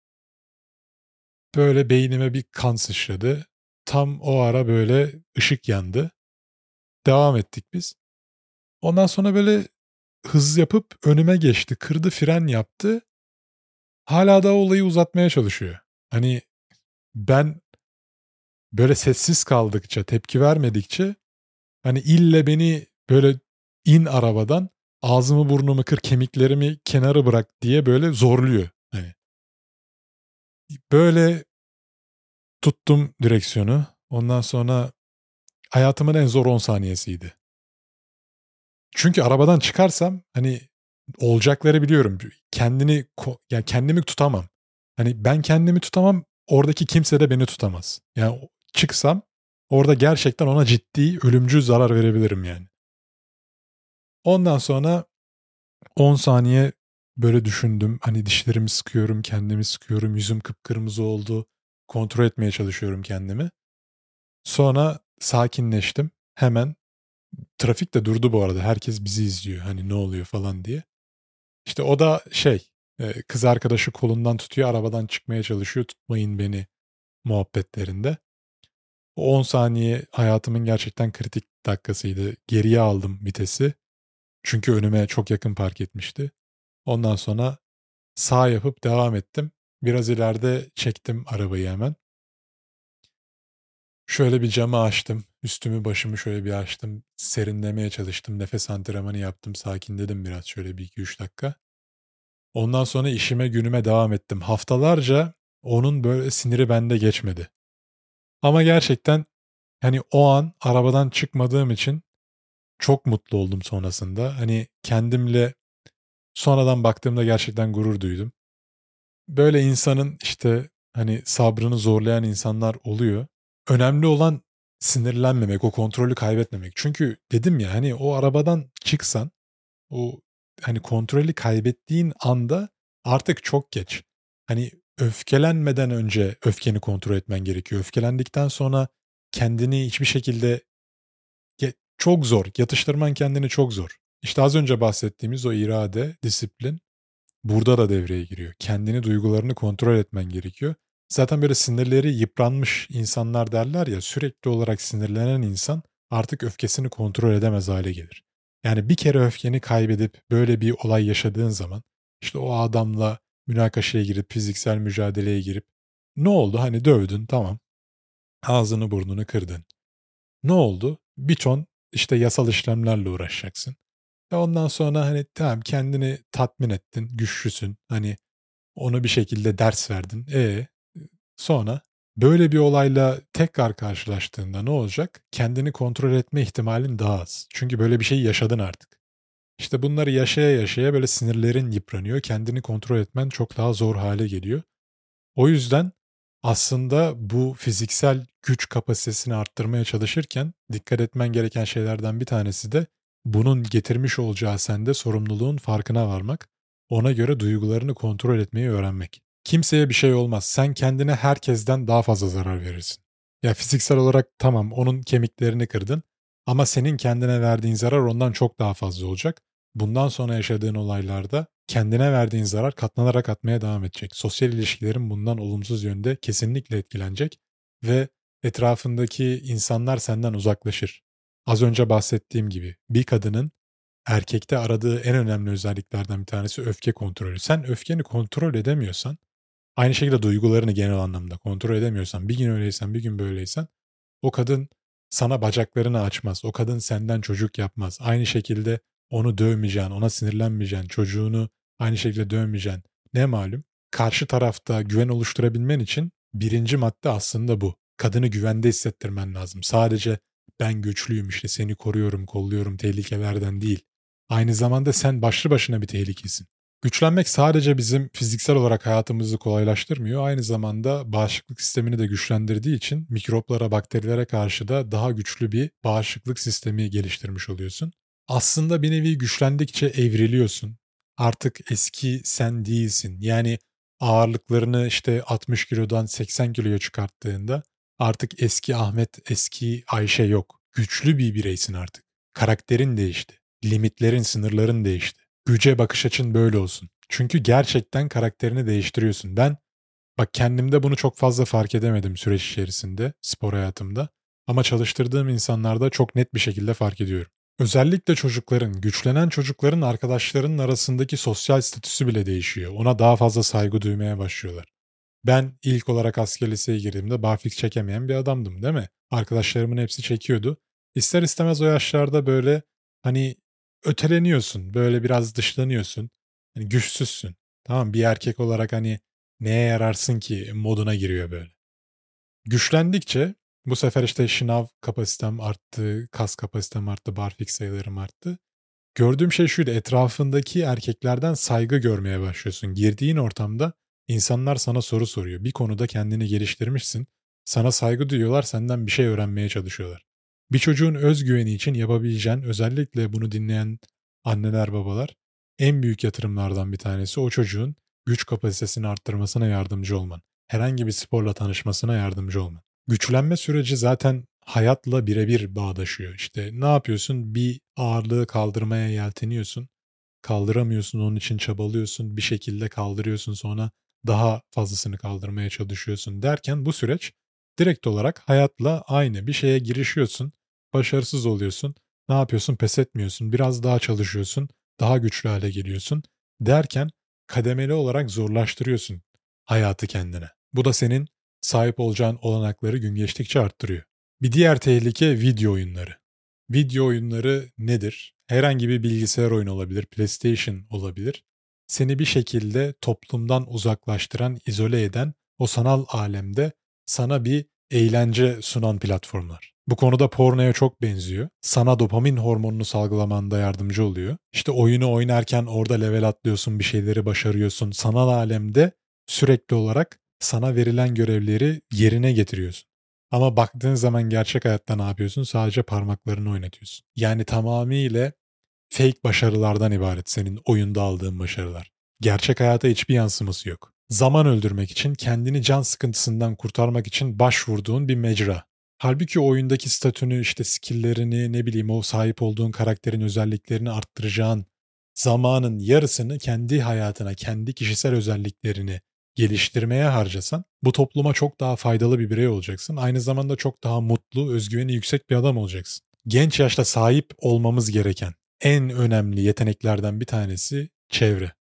Böyle beynime bir kan sıçradı. Tam o ara böyle ışık yandı. Devam ettik biz. Ondan sonra böyle hız yapıp önüme geçti. Kırdı fren yaptı. Hala da olayı uzatmaya çalışıyor. Hani ben böyle sessiz kaldıkça, tepki vermedikçe hani ille beni böyle in arabadan ağzımı burnumu kır kemiklerimi kenara bırak diye böyle zorluyor. Hani böyle tuttum direksiyonu. Ondan sonra hayatımın en zor 10 saniyesiydi. Çünkü arabadan çıkarsam hani olacakları biliyorum. Yani kendimi tutamam. Hani ben kendimi tutamam, oradaki kimse de beni tutamaz. Yani çıksam orada gerçekten ona ciddi ölümcül zarar verebilirim yani. Ondan sonra 10 saniye böyle düşündüm. Hani dişlerimi sıkıyorum, kendimi sıkıyorum, yüzüm kıpkırmızı oldu. Kontrol etmeye çalışıyorum kendimi. Sonra sakinleştim. Hemen trafik de durdu bu arada. Herkes bizi izliyor. Hani ne oluyor falan diye. İşte o da kız arkadaşı kolundan tutuyor, arabadan çıkmaya çalışıyor. Tutmayın beni muhabbetlerinde. O 10 saniye hayatımın gerçekten kritik dakikasıydı. Geriye aldım vitesi. Çünkü önüme çok yakın park etmişti. Ondan sonra sağ yapıp devam ettim. Biraz ileride çektim arabayı hemen. Şöyle bir camı açtım. Üstümü başımı şöyle bir açtım. Serinlemeye çalıştım. Nefes antrenmanı yaptım. Sakinledim biraz şöyle bir iki üç dakika. Ondan sonra işime günüme devam ettim. Haftalarca onun böyle siniri bende geçmedi. Ama gerçekten hani o an arabadan çıkmadığım için çok mutlu oldum sonrasında. Hani kendimle sonradan baktığımda gerçekten gurur duydum. Böyle insanın işte hani sabrını zorlayan insanlar oluyor. Önemli olan sinirlenmemek, o kontrolü kaybetmemek. Çünkü dedim ya hani o arabadan çıksan, o hani kontrolü kaybettiğin anda artık çok geç. Hani öfkelenmeden önce öfkeni kontrol etmen gerekiyor. Öfkelendikten sonra kendini hiçbir şekilde çok zor, yatıştırman kendini çok zor. İşte az önce bahsettiğimiz o irade, disiplin burada da devreye giriyor. Kendini, duygularını kontrol etmen gerekiyor. Zaten böyle sinirleri yıpranmış insanlar derler ya, sürekli olarak sinirlenen insan artık öfkesini kontrol edemez hale gelir. Yani bir kere öfkeni kaybedip böyle bir olay yaşadığın zaman İşte o adamla münakaşaya girip, fiziksel mücadeleye girip. Ne oldu? Hani dövdün, tamam. Ağzını burnunu kırdın. Ne oldu? Bir ton işte yasal işlemlerle uğraşacaksın. Ve ondan sonra hani tamam kendini tatmin ettin, güçlüsün. Hani ona bir şekilde ders verdin. Sonra böyle bir olayla tekrar karşılaştığında ne olacak? Kendini kontrol etme ihtimalin daha az. Çünkü böyle bir şey yaşadın artık. İşte bunları yaşaya yaşaya böyle sinirlerin yıpranıyor. Kendini kontrol etmen çok daha zor hale geliyor. O yüzden aslında bu fiziksel güç kapasitesini arttırmaya çalışırken dikkat etmen gereken şeylerden bir tanesi de bunun getirmiş olacağı sende sorumluluğun farkına varmak, ona göre duygularını kontrol etmeyi öğrenmek. Kimseye bir şey olmaz. Sen kendine herkesten daha fazla zarar verirsin. Ya fiziksel olarak tamam onun kemiklerini kırdın ama senin kendine verdiğin zarar ondan çok daha fazla olacak. Bundan sonra yaşadığın olaylarda kendine verdiğin zarar katlanarak atmaya devam edecek. Sosyal ilişkilerin bundan olumsuz yönde kesinlikle etkilenecek ve etrafındaki insanlar senden uzaklaşır. Az önce bahsettiğim gibi bir kadının erkekte aradığı en önemli özelliklerden bir tanesi öfke kontrolü. Sen öfkeni kontrol edemiyorsan, aynı şekilde duygularını genel anlamda kontrol edemiyorsan, bir gün öyleysen bir gün böyleysen, o kadın sana bacaklarını açmaz. O kadın senden çocuk yapmaz. Aynı şekilde onu dövmeyeceksin, ona sinirlenmeyeceksin, çocuğunu aynı şekilde dövmeyeceksin. Ne malum? Karşı tarafta güven oluşturabilmen için birinci madde aslında bu. Kadını güvende hissettirmen lazım. Sadece ben güçlüyüm işte seni koruyorum, kolluyorum tehlikelerden değil. Aynı zamanda sen başlı başına bir tehlikesin. Güçlenmek sadece bizim fiziksel olarak hayatımızı kolaylaştırmıyor, aynı zamanda bağışıklık sistemini de güçlendirdiği için mikroplara, bakterilere karşı da daha güçlü bir bağışıklık sistemi geliştirmiş oluyorsun. Aslında bir nevi güçlendikçe evriliyorsun. Artık eski sen değilsin. Yani ağırlıklarını işte 60 kilodan 80 kiloya çıkarttığında artık eski Ahmet, eski Ayşe yok. Güçlü bir bireysin artık. Karakterin değişti. Limitlerin, sınırların değişti. Güce bakış açın böyle olsun. Çünkü gerçekten karakterini değiştiriyorsun. Ben bak kendimde bunu çok fazla fark edemedim süreç içerisinde, spor hayatımda. Ama çalıştırdığım insanlarda çok net bir şekilde fark ediyorum. Özellikle çocukların, güçlenen çocukların arkadaşlarının arasındaki sosyal statüsü bile değişiyor. Ona daha fazla saygı duymaya başlıyorlar. Ben ilk olarak asker liseye girdiğimde barfiks çekemeyen bir adamdım değil mi? Arkadaşlarımın hepsi çekiyordu. İster istemez o yaşlarda böyle hani öteleniyorsun, böyle biraz dışlanıyorsun. Hani güçsüzsün. Tamam bir erkek olarak hani neye yararsın ki moduna giriyor böyle. Güçlendikçe bu sefer işte şınav kapasitem arttı, kas kapasitem arttı, barfiks sayılarım arttı. Gördüğüm şey şuydu, etrafındaki erkeklerden saygı görmeye başlıyorsun. Girdiğin ortamda insanlar sana soru soruyor. Bir konuda kendini geliştirmişsin. Sana saygı duyuyorlar, senden bir şey öğrenmeye çalışıyorlar. Bir çocuğun özgüveni için yapabileceğin, özellikle bunu dinleyen anneler babalar, en büyük yatırımlardan bir tanesi o çocuğun güç kapasitesini arttırmasına yardımcı olman. Herhangi bir sporla tanışmasına yardımcı olman. Güçlenme süreci zaten hayatla birebir bağdaşıyor. İşte ne yapıyorsun? Bir ağırlığı kaldırmaya yelteniyorsun. Kaldıramıyorsun, onun için çabalıyorsun. Bir şekilde kaldırıyorsun, sonra daha fazlasını kaldırmaya çalışıyorsun derken bu süreç direkt olarak hayatla aynı. Bir şeye girişiyorsun, başarısız oluyorsun. Ne yapıyorsun? Pes etmiyorsun. Biraz daha çalışıyorsun, daha güçlü hale geliyorsun derken kademeli olarak zorlaştırıyorsun hayatı kendine. Bu da senin sahip olacağın olanakları gün geçtikçe arttırıyor. Bir diğer tehlike video oyunları. Video oyunları nedir? Herhangi bir bilgisayar oyunu olabilir, PlayStation olabilir. Seni bir şekilde toplumdan uzaklaştıran, izole eden, o sanal alemde sana bir eğlence sunan platformlar. Bu konuda pornoya çok benziyor. Sana dopamin hormonunu salgılamanda yardımcı oluyor. İşte oyunu oynarken orada level atlıyorsun, bir şeyleri başarıyorsun. Sanal alemde sürekli olarak sana verilen görevleri yerine getiriyorsun. Ama baktığın zaman gerçek hayatta ne yapıyorsun? Sadece parmaklarını oynatıyorsun. Yani tamamıyla fake başarılardan ibaret senin oyunda aldığın başarılar. Gerçek hayata hiçbir yansıması yok. Zaman öldürmek için, kendini can sıkıntısından kurtarmak için başvurduğun bir mecra. Halbuki o oyundaki statünü, işte skill'lerini, ne bileyim o sahip olduğun karakterin özelliklerini arttıracağın zamanın yarısını kendi hayatına, kendi kişisel özelliklerini geliştirmeye harcasan bu topluma çok daha faydalı bir birey olacaksın. Aynı zamanda çok daha mutlu, özgüveni yüksek bir adam olacaksın. Genç yaşta sahip olmamız gereken en önemli yeteneklerden bir tanesi çevre.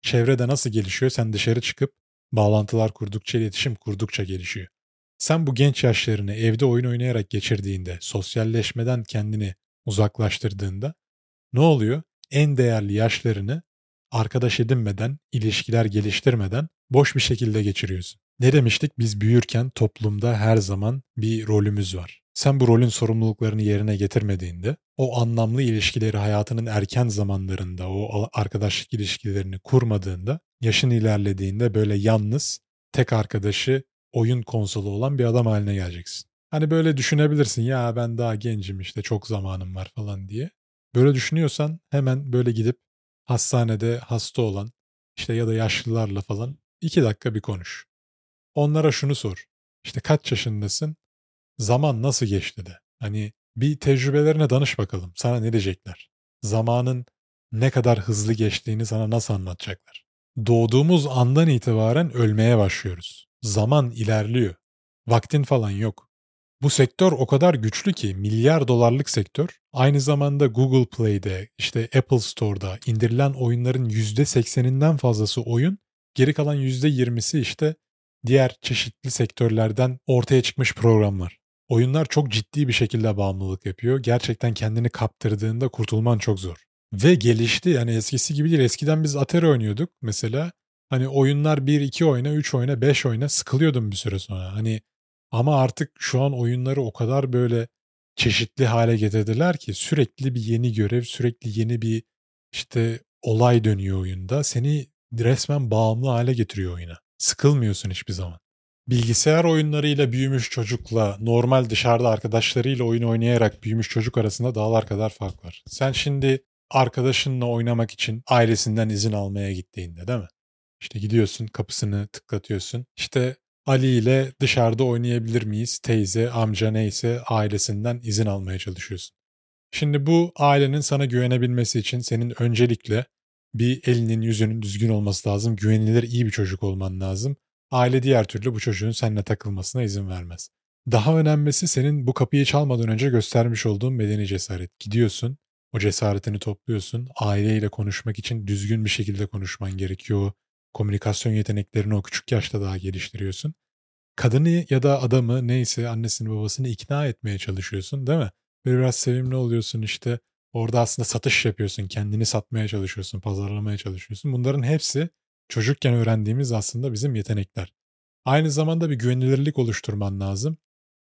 Çevrede nasıl gelişiyor? Sen dışarı çıkıp bağlantılar kurdukça, iletişim kurdukça gelişiyor. Sen bu genç yaşlarını evde oyun oynayarak geçirdiğinde, sosyalleşmeden kendini uzaklaştırdığında ne oluyor? En değerli yaşlarını arkadaş edinmeden, ilişkiler geliştirmeden boş bir şekilde geçiriyorsun. Ne demiştik? Biz büyürken toplumda her zaman bir rolümüz var. Sen bu rolün sorumluluklarını yerine getirmediğinde, o anlamlı ilişkileri hayatının erken zamanlarında, o arkadaşlık ilişkilerini kurmadığında, yaşın ilerlediğinde böyle yalnız, tek arkadaşı oyun konsolu olan bir adam haline geleceksin. Hani böyle düşünebilirsin, ya ben daha gencim işte çok zamanım var falan diye. Böyle düşünüyorsan hemen böyle gidip hastanede hasta olan işte ya da yaşlılarla falan 2 dakika bir konuş. Onlara şunu sor. İşte kaç yaşındasın? Zaman nasıl geçti de. Hani bir tecrübelerine danış bakalım. Sana ne diyecekler? Zamanın ne kadar hızlı geçtiğini sana nasıl anlatacaklar? Doğduğumuz andan itibaren ölmeye başlıyoruz. Zaman ilerliyor. Vaktin falan yok. Bu sektör o kadar güçlü ki milyar dolarlık sektör. Aynı zamanda Google Play'de, işte Apple Store'da indirilen oyunların %80'inden fazlası oyun, geri kalan %20'si işte diğer çeşitli sektörlerden ortaya çıkmış programlar. Oyunlar çok ciddi bir şekilde bağımlılık yapıyor. Gerçekten kendini kaptırdığında kurtulman çok zor. Ve gelişti, yani eskisi gibi değil. Eskiden biz Atari oynuyorduk mesela. Hani oyunlar bir 2 oyna, 3 oyna, 5 oyna sıkılıyordum bir süre sonra. Hani ama artık şu an oyunları o kadar böyle çeşitli hale getirdiler ki sürekli bir yeni görev, sürekli yeni bir işte olay dönüyor oyunda. Seni resmen bağımlı hale getiriyor oyuna. Sıkılmıyorsun hiçbir zaman. Bilgisayar oyunlarıyla büyümüş çocukla normal dışarıda arkadaşlarıyla oyun oynayarak büyümüş çocuk arasında dağlar kadar fark var. Sen şimdi arkadaşınla oynamak için ailesinden izin almaya gittiğinde, değil mi? İşte gidiyorsun, kapısını tıklatıyorsun. İşte Ali ile dışarıda oynayabilir miyiz? Teyze, amca neyse ailesinden izin almaya çalışıyorsun. Şimdi bu ailenin sana güvenebilmesi için senin öncelikle bir elinin yüzünün düzgün olması lazım. Güvenilir iyi bir çocuk olman lazım. Aile diğer türlü bu çocuğun seninle takılmasına izin vermez. Daha önemlisi senin bu kapıyı çalmadan önce göstermiş olduğun medeni cesaret. Gidiyorsun, o cesaretini topluyorsun. Aileyle konuşmak için düzgün bir şekilde konuşman gerekiyor. O komünikasyon yeteneklerini o küçük yaşta daha geliştiriyorsun. Kadını ya da adamı neyse annesini babasını ikna etmeye çalışıyorsun, değil mi? Böyle biraz sevimli oluyorsun işte. Orada aslında satış yapıyorsun. Kendini satmaya çalışıyorsun. Pazarlamaya çalışıyorsun. Bunların hepsi çocukken öğrendiğimiz aslında bizim yetenekler. Aynı zamanda bir güvenilirlik oluşturman lazım.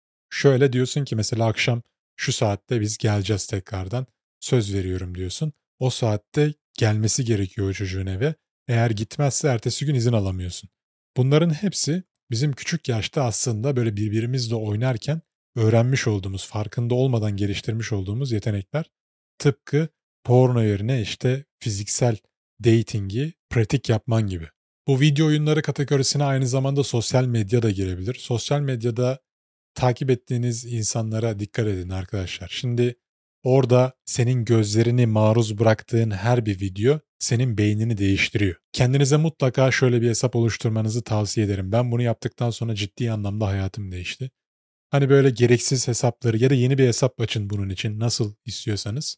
Şöyle diyorsun ki mesela akşam şu saatte biz geleceğiz tekrardan. Söz veriyorum diyorsun. O saatte gelmesi gerekiyor o çocuğun eve. Eğer gitmezse ertesi gün izin alamıyorsun. Bunların hepsi bizim küçük yaşta aslında böyle birbirimizle oynarken öğrenmiş olduğumuz, farkında olmadan geliştirmiş olduğumuz yetenekler. Tıpkı porno yerine işte fiziksel datingi pratik yapman gibi. Bu video oyunları kategorisine aynı zamanda sosyal medya da girebilir. Sosyal medyada takip ettiğiniz insanlara dikkat edin arkadaşlar. Şimdi orada senin gözlerini maruz bıraktığın her bir video senin beynini değiştiriyor. Kendinize mutlaka şöyle bir hesap oluşturmanızı tavsiye ederim. Ben bunu yaptıktan sonra ciddi anlamda hayatım değişti. Hani böyle gereksiz hesapları ya da yeni bir hesap açın bunun için nasıl istiyorsanız.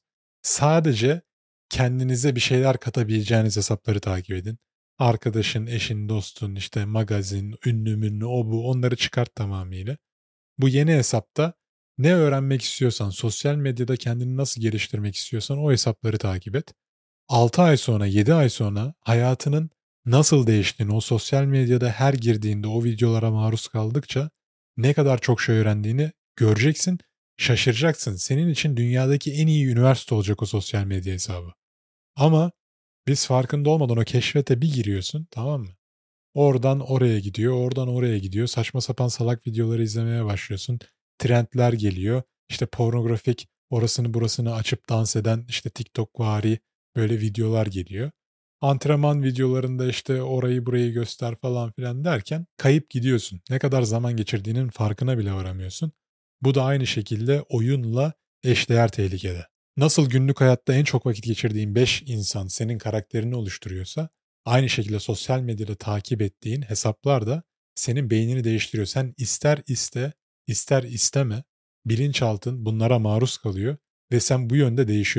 Sadece kendinize bir şeyler katabileceğiniz hesapları takip edin. Arkadaşın, eşin, dostun, işte magazin, ünlü münlü o bu onları çıkart tamamıyla. Bu yeni hesapta ne öğrenmek istiyorsan, sosyal medyada kendini nasıl geliştirmek istiyorsan o hesapları takip et. 6 ay sonra, 7 ay sonra hayatının nasıl değiştiğini, o sosyal medyada her girdiğinde o videolara maruz kaldıkça ne kadar çok şey öğrendiğini göreceksin, şaşıracaksın. Senin için dünyadaki en iyi üniversite olacak o sosyal medya hesabı. Ama biz farkında olmadan o keşfete bir giriyorsun, tamam mı? Oradan oraya gidiyor, oradan oraya gidiyor. Saçma sapan salak videoları izlemeye başlıyorsun. Trendler geliyor. İşte pornografik orasını burasını açıp dans eden işte TikTok-vari böyle videolar geliyor. Antrenman videolarında işte orayı burayı göster falan filan derken kayıp gidiyorsun. Ne kadar zaman geçirdiğinin farkına bile varamıyorsun. Bu da aynı şekilde oyunla eşdeğer tehlikede. Nasıl günlük hayatta en çok vakit geçirdiğin 5 insan senin karakterini oluşturuyorsa, aynı şekilde sosyal medyada takip ettiğin hesaplar da senin beynini değiştiriyor. Sen ister iste, ister isteme bilinçaltın bunlara maruz kalıyor ve sen bu yönde değişiyorsun.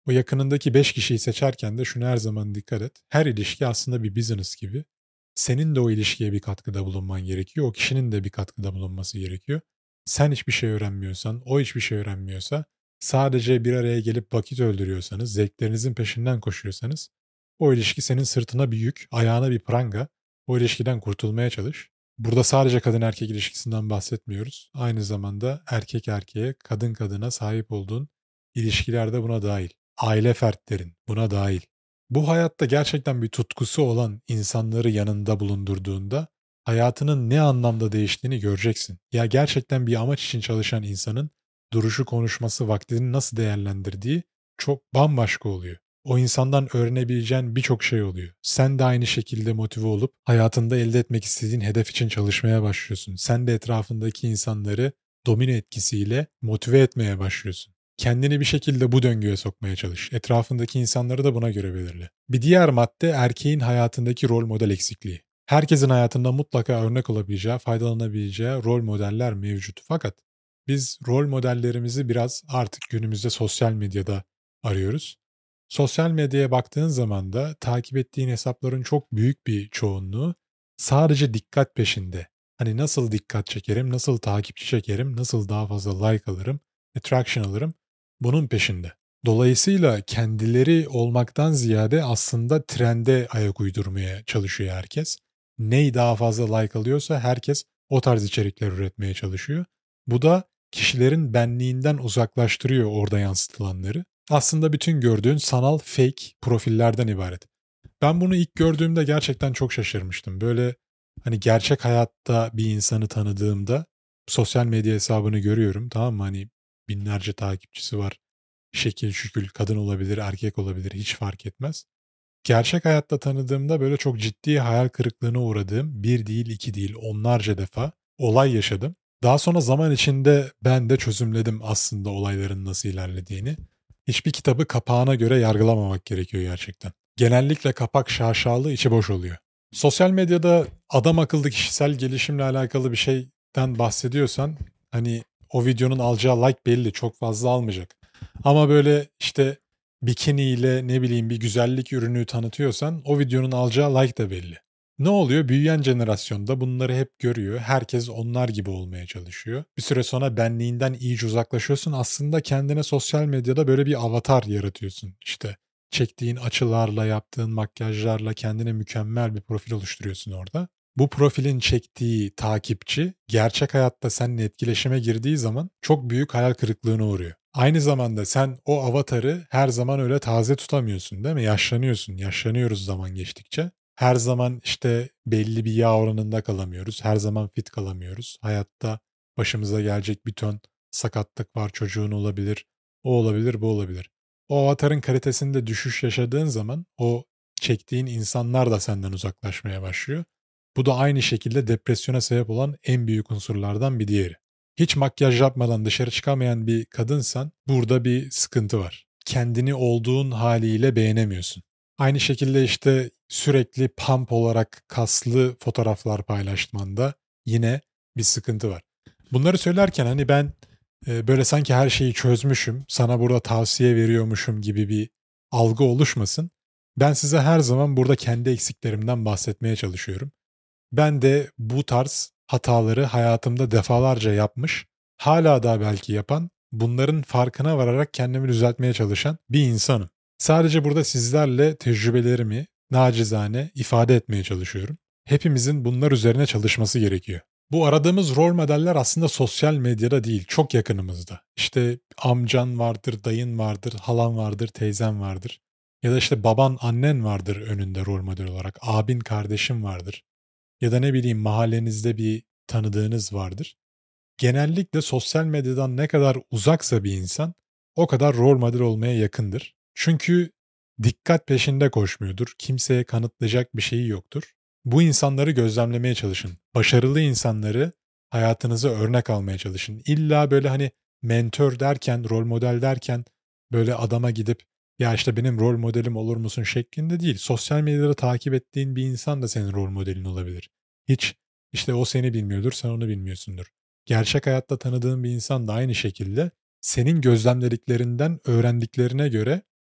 O yakınındaki 5 kişiyi seçerken de şunu her zaman dikkat et. Her ilişki aslında bir business gibi. Senin de o ilişkiye bir katkıda bulunman gerekiyor. O kişinin de bir katkıda bulunması gerekiyor. Sen hiçbir şey öğrenmiyorsan, o hiçbir şey öğrenmiyorsa, sadece bir araya gelip vakit öldürüyorsanız, zevklerinizin peşinden koşuyorsanız, o ilişki senin sırtına bir yük, ayağına bir pranga. O ilişkiden kurtulmaya çalış. Burada sadece kadın erkek ilişkisinden bahsetmiyoruz. Aynı zamanda erkek erkeğe, kadın kadına sahip olduğun ilişkiler de buna dahil. Aile fertlerin buna dahil. Bu hayatta gerçekten bir tutkusu olan insanları yanında bulundurduğunda hayatının ne anlamda değiştiğini göreceksin. Ya gerçekten bir amaç için çalışan insanın duruşu, konuşması, vaktini nasıl değerlendirdiği çok bambaşka oluyor. O insandan öğrenebileceğin birçok şey oluyor. Sen de aynı şekilde motive olup hayatında elde etmek istediğin hedef için çalışmaya başlıyorsun. Sen de etrafındaki insanları domino etkisiyle motive etmeye başlıyorsun. Kendini bir şekilde bu döngüye sokmaya çalış. Etrafındaki insanları da buna göre belirle. Bir diğer madde erkeğin hayatındaki rol model eksikliği. Herkesin hayatında mutlaka örnek olabileceği, faydalanabileceği rol modeller mevcut. Fakat biz rol modellerimizi biraz artık günümüzde sosyal medyada arıyoruz. Sosyal medyaya baktığın zaman da takip ettiğin hesapların çok büyük bir çoğunluğu sadece dikkat peşinde. Hani nasıl dikkat çekerim, nasıl takipçi çekerim, nasıl daha fazla like alırım, attraction alırım bunun peşinde. Dolayısıyla kendileri olmaktan ziyade aslında trende ayak uydurmaya çalışıyor herkes. Ney daha fazla like alıyorsa herkes o tarz içerikler üretmeye çalışıyor. Bu da kişilerin benliğinden uzaklaştırıyor orada yansıtılanları. Aslında bütün gördüğün sanal fake profillerden ibaret. Ben bunu ilk gördüğümde gerçekten çok şaşırmıştım. Böyle hani gerçek hayatta bir insanı tanıdığımda sosyal medya hesabını görüyorum, tamam mı? Hani binlerce takipçisi var. Şekil şükül kadın olabilir, erkek olabilir, hiç fark etmez. Gerçek hayatta tanıdığımda böyle çok ciddi hayal kırıklığına uğradığım, bir değil iki değil onlarca defa olay yaşadım. Daha sonra zaman içinde ben de çözümledim aslında olayların nasıl ilerlediğini. Hiçbir kitabı kapağına göre yargılamamak gerekiyor gerçekten. Genellikle kapak şaşalı, içi boş oluyor. Sosyal medyada adam akıllı kişisel gelişimle alakalı bir şeyden bahsediyorsan hani o videonun alacağı like belli, çok fazla almayacak. Ama böyle işte bikiniyle ne bileyim bir güzellik ürünü tanıtıyorsan o videonun alacağı like da belli. Ne oluyor? Büyüyen jenerasyonda bunları hep görüyor. Herkes onlar gibi olmaya çalışıyor. Bir süre sonra benliğinden iyice uzaklaşıyorsun. Aslında kendine sosyal medyada böyle bir avatar yaratıyorsun. İşte çektiğin açılarla, yaptığın makyajlarla kendine mükemmel bir profil oluşturuyorsun orada. Bu profilin çektiği takipçi gerçek hayatta seninle etkileşime girdiği zaman çok büyük hayal kırıklığına uğruyor. Aynı zamanda sen o avatarı her zaman öyle taze tutamıyorsun, değil mi? Yaşlanıyorsun, yaşlanıyoruz zaman geçtikçe. Her zaman işte belli bir yağ oranında kalamıyoruz. Her zaman fit kalamıyoruz. Hayatta başımıza gelecek bir ton sakatlık var, çocuğun olabilir, o olabilir, bu olabilir. O avatarın kalitesinde düşüş yaşadığın zaman o çektiğin insanlar da senden uzaklaşmaya başlıyor. Bu da aynı şekilde depresyona sebep olan en büyük unsurlardan bir diğeri. Hiç makyaj yapmadan dışarı çıkamayan bir kadınsan burada bir sıkıntı var. Kendini olduğun haliyle beğenemiyorsun. Aynı şekilde işte sürekli pump olarak kaslı fotoğraflar paylaşmanda yine bir sıkıntı var. Bunları söylerken hani ben böyle sanki her şeyi çözmüşüm, sana burada tavsiye veriyormuşum gibi bir algı oluşmasın. Ben size her zaman burada kendi eksiklerimden bahsetmeye çalışıyorum. Ben de bu tarz hataları hayatımda defalarca yapmış, hala da belki yapan, bunların farkına vararak kendimi düzeltmeye çalışan bir insanım. Sadece burada sizlerle tecrübelerimi nacizane ifade etmeye çalışıyorum. Hepimizin bunlar üzerine çalışması gerekiyor. Bu aradığımız rol modeller aslında sosyal medyada değil, çok yakınımızda. İşte amcan vardır, dayın vardır, halan vardır, teyzen vardır. Ya da işte baban, annen vardır önünde rol model olarak, abin, kardeşin vardır. Ya da ne bileyim mahallenizde bir tanıdığınız vardır. Genellikle sosyal medyadan ne kadar uzaksa bir insan o kadar rol model olmaya yakındır. Çünkü dikkat peşinde koşmuyordur. Kimseye kanıtlayacak bir şeyi yoktur. Bu insanları gözlemlemeye çalışın. Başarılı insanları hayatınıza örnek almaya çalışın. İlla böyle hani mentor derken, rol model derken böyle adama gidip ya işte benim rol modelim olur musun şeklinde değil. Sosyal medyada takip ettiğin bir insan da senin rol modelin olabilir. Hiç işte o seni bilmiyordur, sen onu bilmiyorsundur. Gerçek hayatta tanıdığın bir insan da aynı şekilde senin gözlemlediklerinden öğrendiklerine göre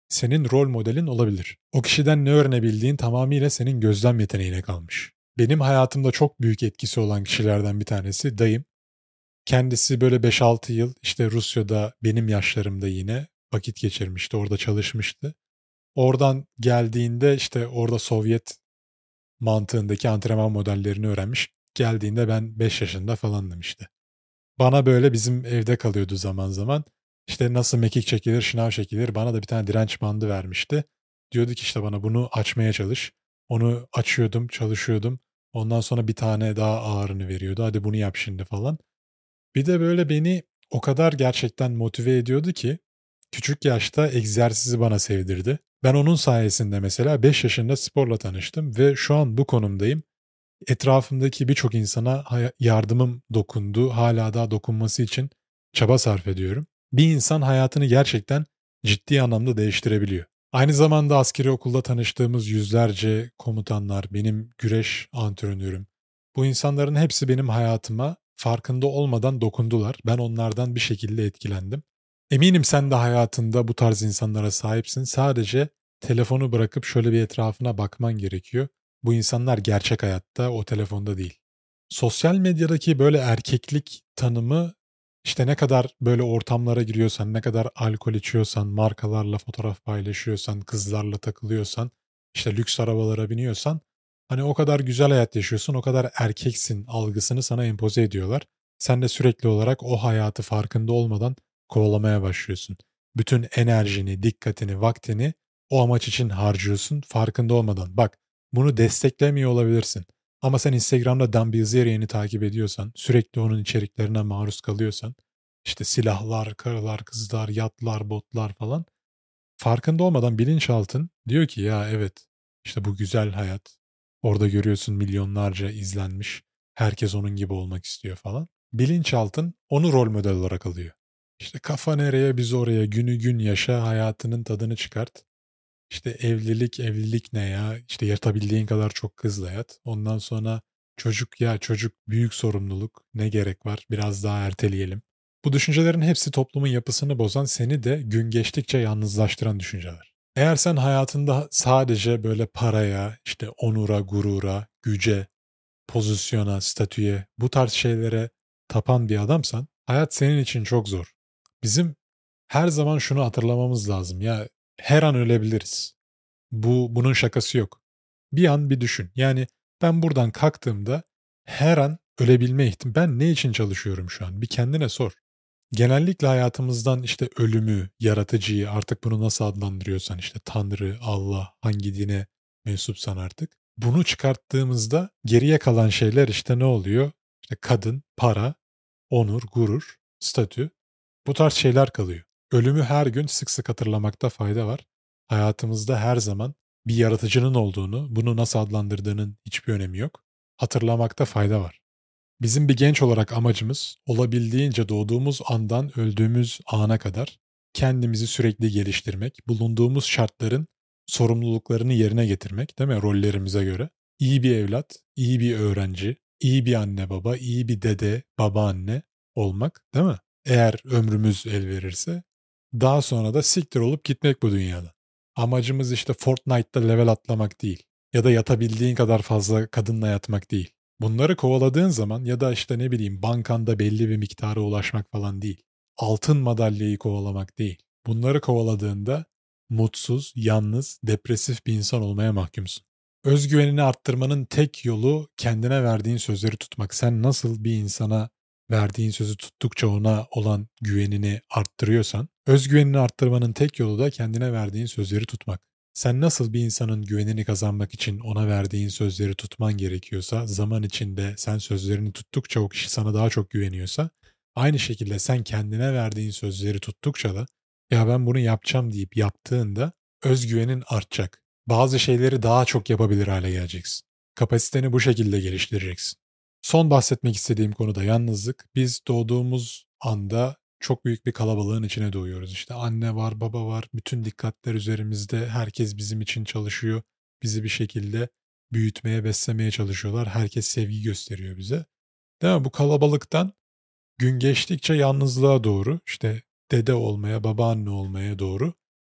senin rol modelin olabilir. O kişiden ne öğrenebildiğin tamamıyla senin gözlem yeteneğine kalmış. Benim hayatımda çok büyük etkisi olan kişilerden bir tanesi dayım. Kendisi böyle 5-6 yıl işte Rusya'da benim yaşlarımda yine vakit geçirmişti, orada çalışmıştı. Oradan geldiğinde işte orada Sovyet mantığındaki antrenman modellerini öğrenmiş. Geldiğinde ben 5 yaşında falandım işte. Bana böyle bizim evde kalıyordu zaman zaman. İşte nasıl mekik çekilir, şınav çekilir. Bana da bir tane direnç bandı vermişti. Diyordu ki işte bana bunu açmaya çalış. Onu açıyordum, çalışıyordum. Ondan sonra bir tane daha ağırını veriyordu. Hadi bunu yap şimdi falan. Bir de böyle beni o kadar gerçekten motive ediyordu ki küçük yaşta egzersizi bana sevdirdi. Ben onun sayesinde mesela 5 yaşında sporla tanıştım ve şu an bu konumdayım. Etrafımdaki birçok insana yardımım dokundu. Hala daha dokunması için çaba sarf ediyorum. Bir insan hayatını gerçekten ciddi anlamda değiştirebiliyor. Aynı zamanda askeri okulda tanıştığımız yüzlerce komutanlar, benim güreş antrenörüm. Bu insanların hepsi benim hayatıma farkında olmadan dokundular. Ben onlardan bir şekilde etkilendim. Eminim sen de hayatında bu tarz insanlara sahipsin. Sadece telefonu bırakıp şöyle bir etrafına bakman gerekiyor. Bu insanlar gerçek hayatta, o telefonda değil. Sosyal medyadaki böyle erkeklik tanımı işte ne kadar böyle ortamlara giriyorsan, ne kadar alkol içiyorsan, markalarla fotoğraf paylaşıyorsan, kızlarla takılıyorsan, işte lüks arabalara biniyorsan, hani o kadar güzel hayat yaşıyorsun, o kadar erkeksin algısını sana empoze ediyorlar. Sen de sürekli olarak o hayatı farkında olmadan kovalamaya başlıyorsun. Bütün enerjini, dikkatini, vaktini o amaç için harcıyorsun farkında olmadan. Bak, bunu desteklemiyor olabilirsin. Ama sen Instagram'da Dan Bilzerian'i takip ediyorsan, sürekli onun içeriklerine maruz kalıyorsan, işte silahlar, karılar, kızlar, yatlar, botlar falan, farkında olmadan bilinçaltın diyor ki ya evet, işte bu güzel hayat. Orada görüyorsun milyonlarca izlenmiş. Herkes onun gibi olmak istiyor falan. Bilinçaltın onu rol model olarak alıyor. İşte kafa nereye biz oraya, günü gün yaşa, hayatının tadını çıkart. İşte evlilik ne ya? İşte yatabildiğin kadar çok kızla yat. Ondan sonra çocuk ya çocuk büyük sorumluluk. Ne gerek var? Biraz daha erteleyelim. Bu düşüncelerin hepsi toplumun yapısını bozan, seni de gün geçtikçe yalnızlaştıran düşünceler. Eğer sen hayatında sadece böyle paraya, işte onura, gurura, güce, pozisyona, statüye, bu tarz şeylere tapan bir adamsan, hayat senin için çok zor. Bizim her zaman şunu hatırlamamız lazım. Ya her an ölebiliriz. Bunun şakası yok. Bir an bir düşün. Yani ben buradan kalktığımda her an ölebilme ihtimali. Ben ne için çalışıyorum şu an? Bir kendine sor. Genellikle hayatımızdan işte ölümü, yaratıcıyı, artık bunu nasıl adlandırıyorsan, işte Tanrı, Allah, hangi dine mensupsan artık. Bunu çıkarttığımızda geriye kalan şeyler işte ne oluyor? İşte kadın, para, onur, gurur, statü, bu tarz şeyler kalıyor. Ölümü her gün sık sık hatırlamakta fayda var. Hayatımızda her zaman bir yaratıcının olduğunu, bunu nasıl adlandırdığının hiçbir önemi yok. Hatırlamakta fayda var. Bizim bir genç olarak amacımız olabildiğince doğduğumuz andan öldüğümüz ana kadar kendimizi sürekli geliştirmek, bulunduğumuz şartların sorumluluklarını yerine getirmek, değil mi? Rollerimize göre. İyi bir evlat, iyi bir öğrenci, iyi bir anne baba, iyi bir dede, babaanne olmak, değil mi? Eğer ömrümüz el verirse. Daha sonra da siktir olup gitmek bu dünyada. Amacımız işte Fortnite'da level atlamak değil. Ya da yatabildiğin kadar fazla kadınla yatmak değil. Bunları kovaladığın zaman ya da işte ne bileyim bankanda belli bir miktara ulaşmak falan değil. Altın madalyayı kovalamak değil. Bunları kovaladığında mutsuz, yalnız, depresif bir insan olmaya mahkumsun. Özgüvenini arttırmanın tek yolu kendine verdiğin sözleri tutmak. Sen nasıl bir insana verdiğin sözü tuttukça ona olan güvenini arttırıyorsan, özgüvenini arttırmanın tek yolu da kendine verdiğin sözleri tutmak. Sen nasıl bir insanın güvenini kazanmak için ona verdiğin sözleri tutman gerekiyorsa, zaman içinde sen sözlerini tuttukça o kişi sana daha çok güveniyorsa, aynı şekilde sen kendine verdiğin sözleri tuttukça da ya ben bunu yapacağım deyip yaptığında özgüvenin artacak. Bazı şeyleri daha çok yapabilir hale geleceksin. Kapasiteni bu şekilde geliştireceksin. Son bahsetmek istediğim konu da yalnızlık. Biz doğduğumuz anda çok büyük bir kalabalığın içine doğuyoruz. İşte anne var, baba var, bütün dikkatler üzerimizde, herkes bizim için çalışıyor. Bizi bir şekilde büyütmeye, beslemeye çalışıyorlar. Herkes sevgi gösteriyor bize. Değil mi? Bu kalabalıktan gün geçtikçe yalnızlığa doğru, işte dede olmaya, babaanne olmaya doğru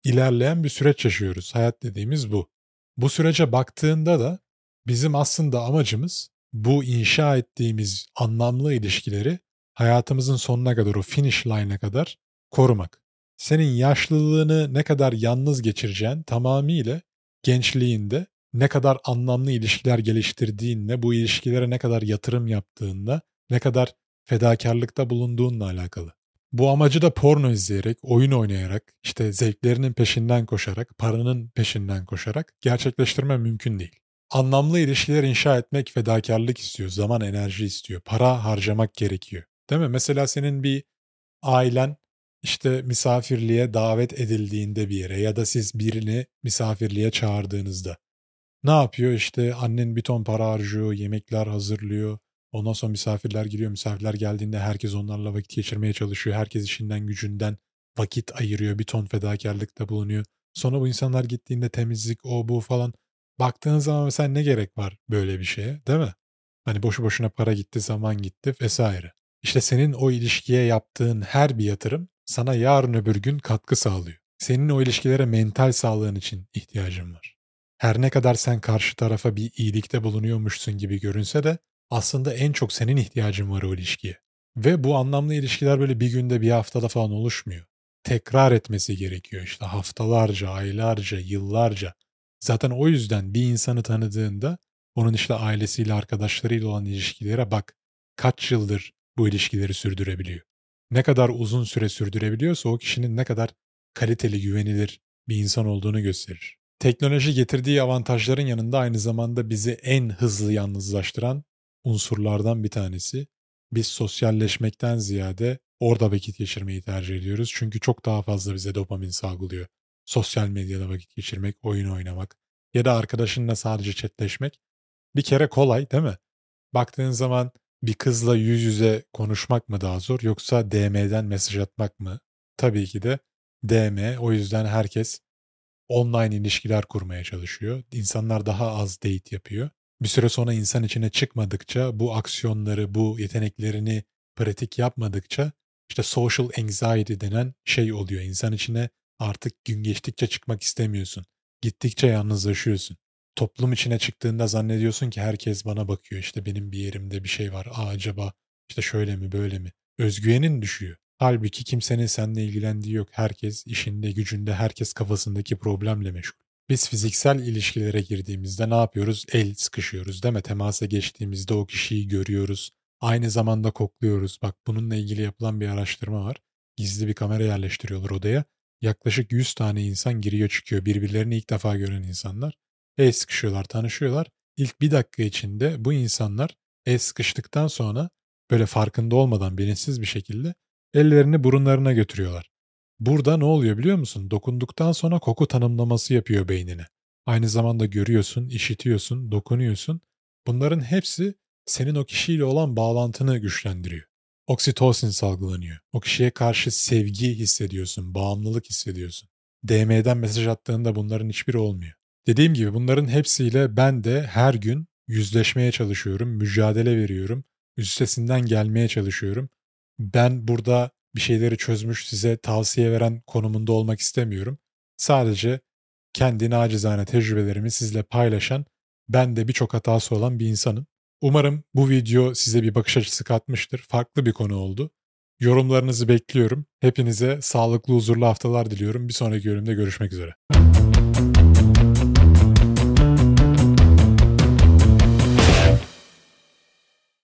ilerleyen bir süreç yaşıyoruz. Hayat dediğimiz bu. Bu sürece baktığında da bizim aslında amacımız bu inşa ettiğimiz anlamlı ilişkileri hayatımızın sonuna kadar, o finish line'a kadar korumak. Senin yaşlılığını ne kadar yalnız geçireceğin tamamıyla gençliğinde ne kadar anlamlı ilişkiler geliştirdiğinle, bu ilişkilere ne kadar yatırım yaptığınla, ne kadar fedakarlıkta bulunduğunla alakalı. Bu amacı da porno izleyerek, oyun oynayarak, işte zevklerinin peşinden koşarak, paranın peşinden koşarak gerçekleştirme mümkün değil. Anlamlı ilişkiler inşa etmek fedakarlık istiyor, zaman, enerji istiyor, para harcamak gerekiyor. Değil mi? Mesela senin bir ailen işte misafirliğe davet edildiğinde bir yere ya da siz birini misafirliğe çağırdığınızda ne yapıyor? İşte annen bir ton para harcıyor, yemekler hazırlıyor. Ondan sonra misafirler geliyor. Misafirler geldiğinde herkes onlarla vakit geçirmeye çalışıyor. Herkes işinden gücünden vakit ayırıyor. Bir ton fedakarlıkta bulunuyor. Sonra bu insanlar gittiğinde temizlik, o bu falan. Baktığın zaman mesela ne gerek var böyle bir şeye, değil mi? Hani boşu boşuna para gitti, zaman gitti vesaire. İşte senin o ilişkiye yaptığın her bir yatırım sana yarın öbür gün katkı sağlıyor. Senin o ilişkilere mental sağlığın için ihtiyacın var. Her ne kadar sen karşı tarafa bir iyilikte bulunuyormuşsun gibi görünse de aslında en çok senin ihtiyacın var o ilişkiye. Ve bu anlamlı ilişkiler böyle bir günde, bir haftada falan oluşmuyor. Tekrar etmesi gerekiyor işte haftalarca, aylarca, yıllarca. Zaten o yüzden bir insanı tanıdığında onun işte ailesiyle, arkadaşlarıyla olan ilişkilere bak. Kaç yıldır bu ilişkileri sürdürebiliyor. Ne kadar uzun süre sürdürebiliyorsa o kişinin ne kadar kaliteli, güvenilir bir insan olduğunu gösterir. Teknoloji getirdiği avantajların yanında aynı zamanda bizi en hızlı yalnızlaştıran unsurlardan bir tanesi. Biz sosyalleşmekten ziyade orada vakit geçirmeyi tercih ediyoruz. Çünkü çok daha fazla bize dopamin salgılıyor. Sosyal medyada vakit geçirmek, oyun oynamak ya da arkadaşınla sadece chatleşmek bir kere kolay değil mi? Baktığın zaman bir kızla yüz yüze konuşmak mı daha zor yoksa DM'den mesaj atmak mı? Tabii ki de DM. O yüzden herkes online ilişkiler kurmaya çalışıyor. İnsanlar daha az date yapıyor. Bir süre sonra insan içine çıkmadıkça, bu aksiyonları, bu yeteneklerini pratik yapmadıkça işte social anxiety denen şey oluyor. İnsan içine artık gün geçtikçe çıkmak istemiyorsun. Gittikçe yalnızlaşıyorsun. Toplum içine çıktığında zannediyorsun ki herkes bana bakıyor. İşte benim bir yerimde bir şey var. Acaba işte şöyle mi böyle mi? Özgüvenin düşüyor. Halbuki kimsenin seninle ilgilendiği yok. Herkes işinde, gücünde, herkes kafasındaki problemle meşgul. Biz fiziksel ilişkilere girdiğimizde ne yapıyoruz? El sıkışıyoruz değil mi? Temasa geçtiğimizde o kişiyi görüyoruz. Aynı zamanda kokluyoruz. Bak bununla ilgili yapılan bir araştırma var. Gizli bir kamera yerleştiriyorlar odaya. Yaklaşık 100 tane insan giriyor çıkıyor. Birbirlerini ilk defa gören insanlar. El sıkışıyorlar, tanışıyorlar. İlk bir dakika içinde bu insanlar el sıkıştıktan sonra böyle farkında olmadan bilinçsiz bir şekilde ellerini burunlarına götürüyorlar. Burada ne oluyor biliyor musun? Dokunduktan sonra koku tanımlaması yapıyor beynine. Aynı zamanda görüyorsun, işitiyorsun, dokunuyorsun. Bunların hepsi senin o kişiyle olan bağlantını güçlendiriyor. Oksitosin salgılanıyor. O kişiye karşı sevgi hissediyorsun, bağımlılık hissediyorsun. DM'den mesaj attığında bunların hiçbiri olmuyor. Dediğim gibi bunların hepsiyle ben de her gün yüzleşmeye çalışıyorum, mücadele veriyorum, üstesinden gelmeye çalışıyorum. Ben burada bir şeyleri çözmüş, size tavsiye veren konumunda olmak istemiyorum. Sadece kendi nacizane tecrübelerimi sizle paylaşan, ben de birçok hatası olan bir insanım. Umarım bu video size bir bakış açısı katmıştır. Farklı bir konu oldu. Yorumlarınızı bekliyorum. Hepinize sağlıklı, huzurlu haftalar diliyorum. Bir sonraki bölümde görüşmek üzere.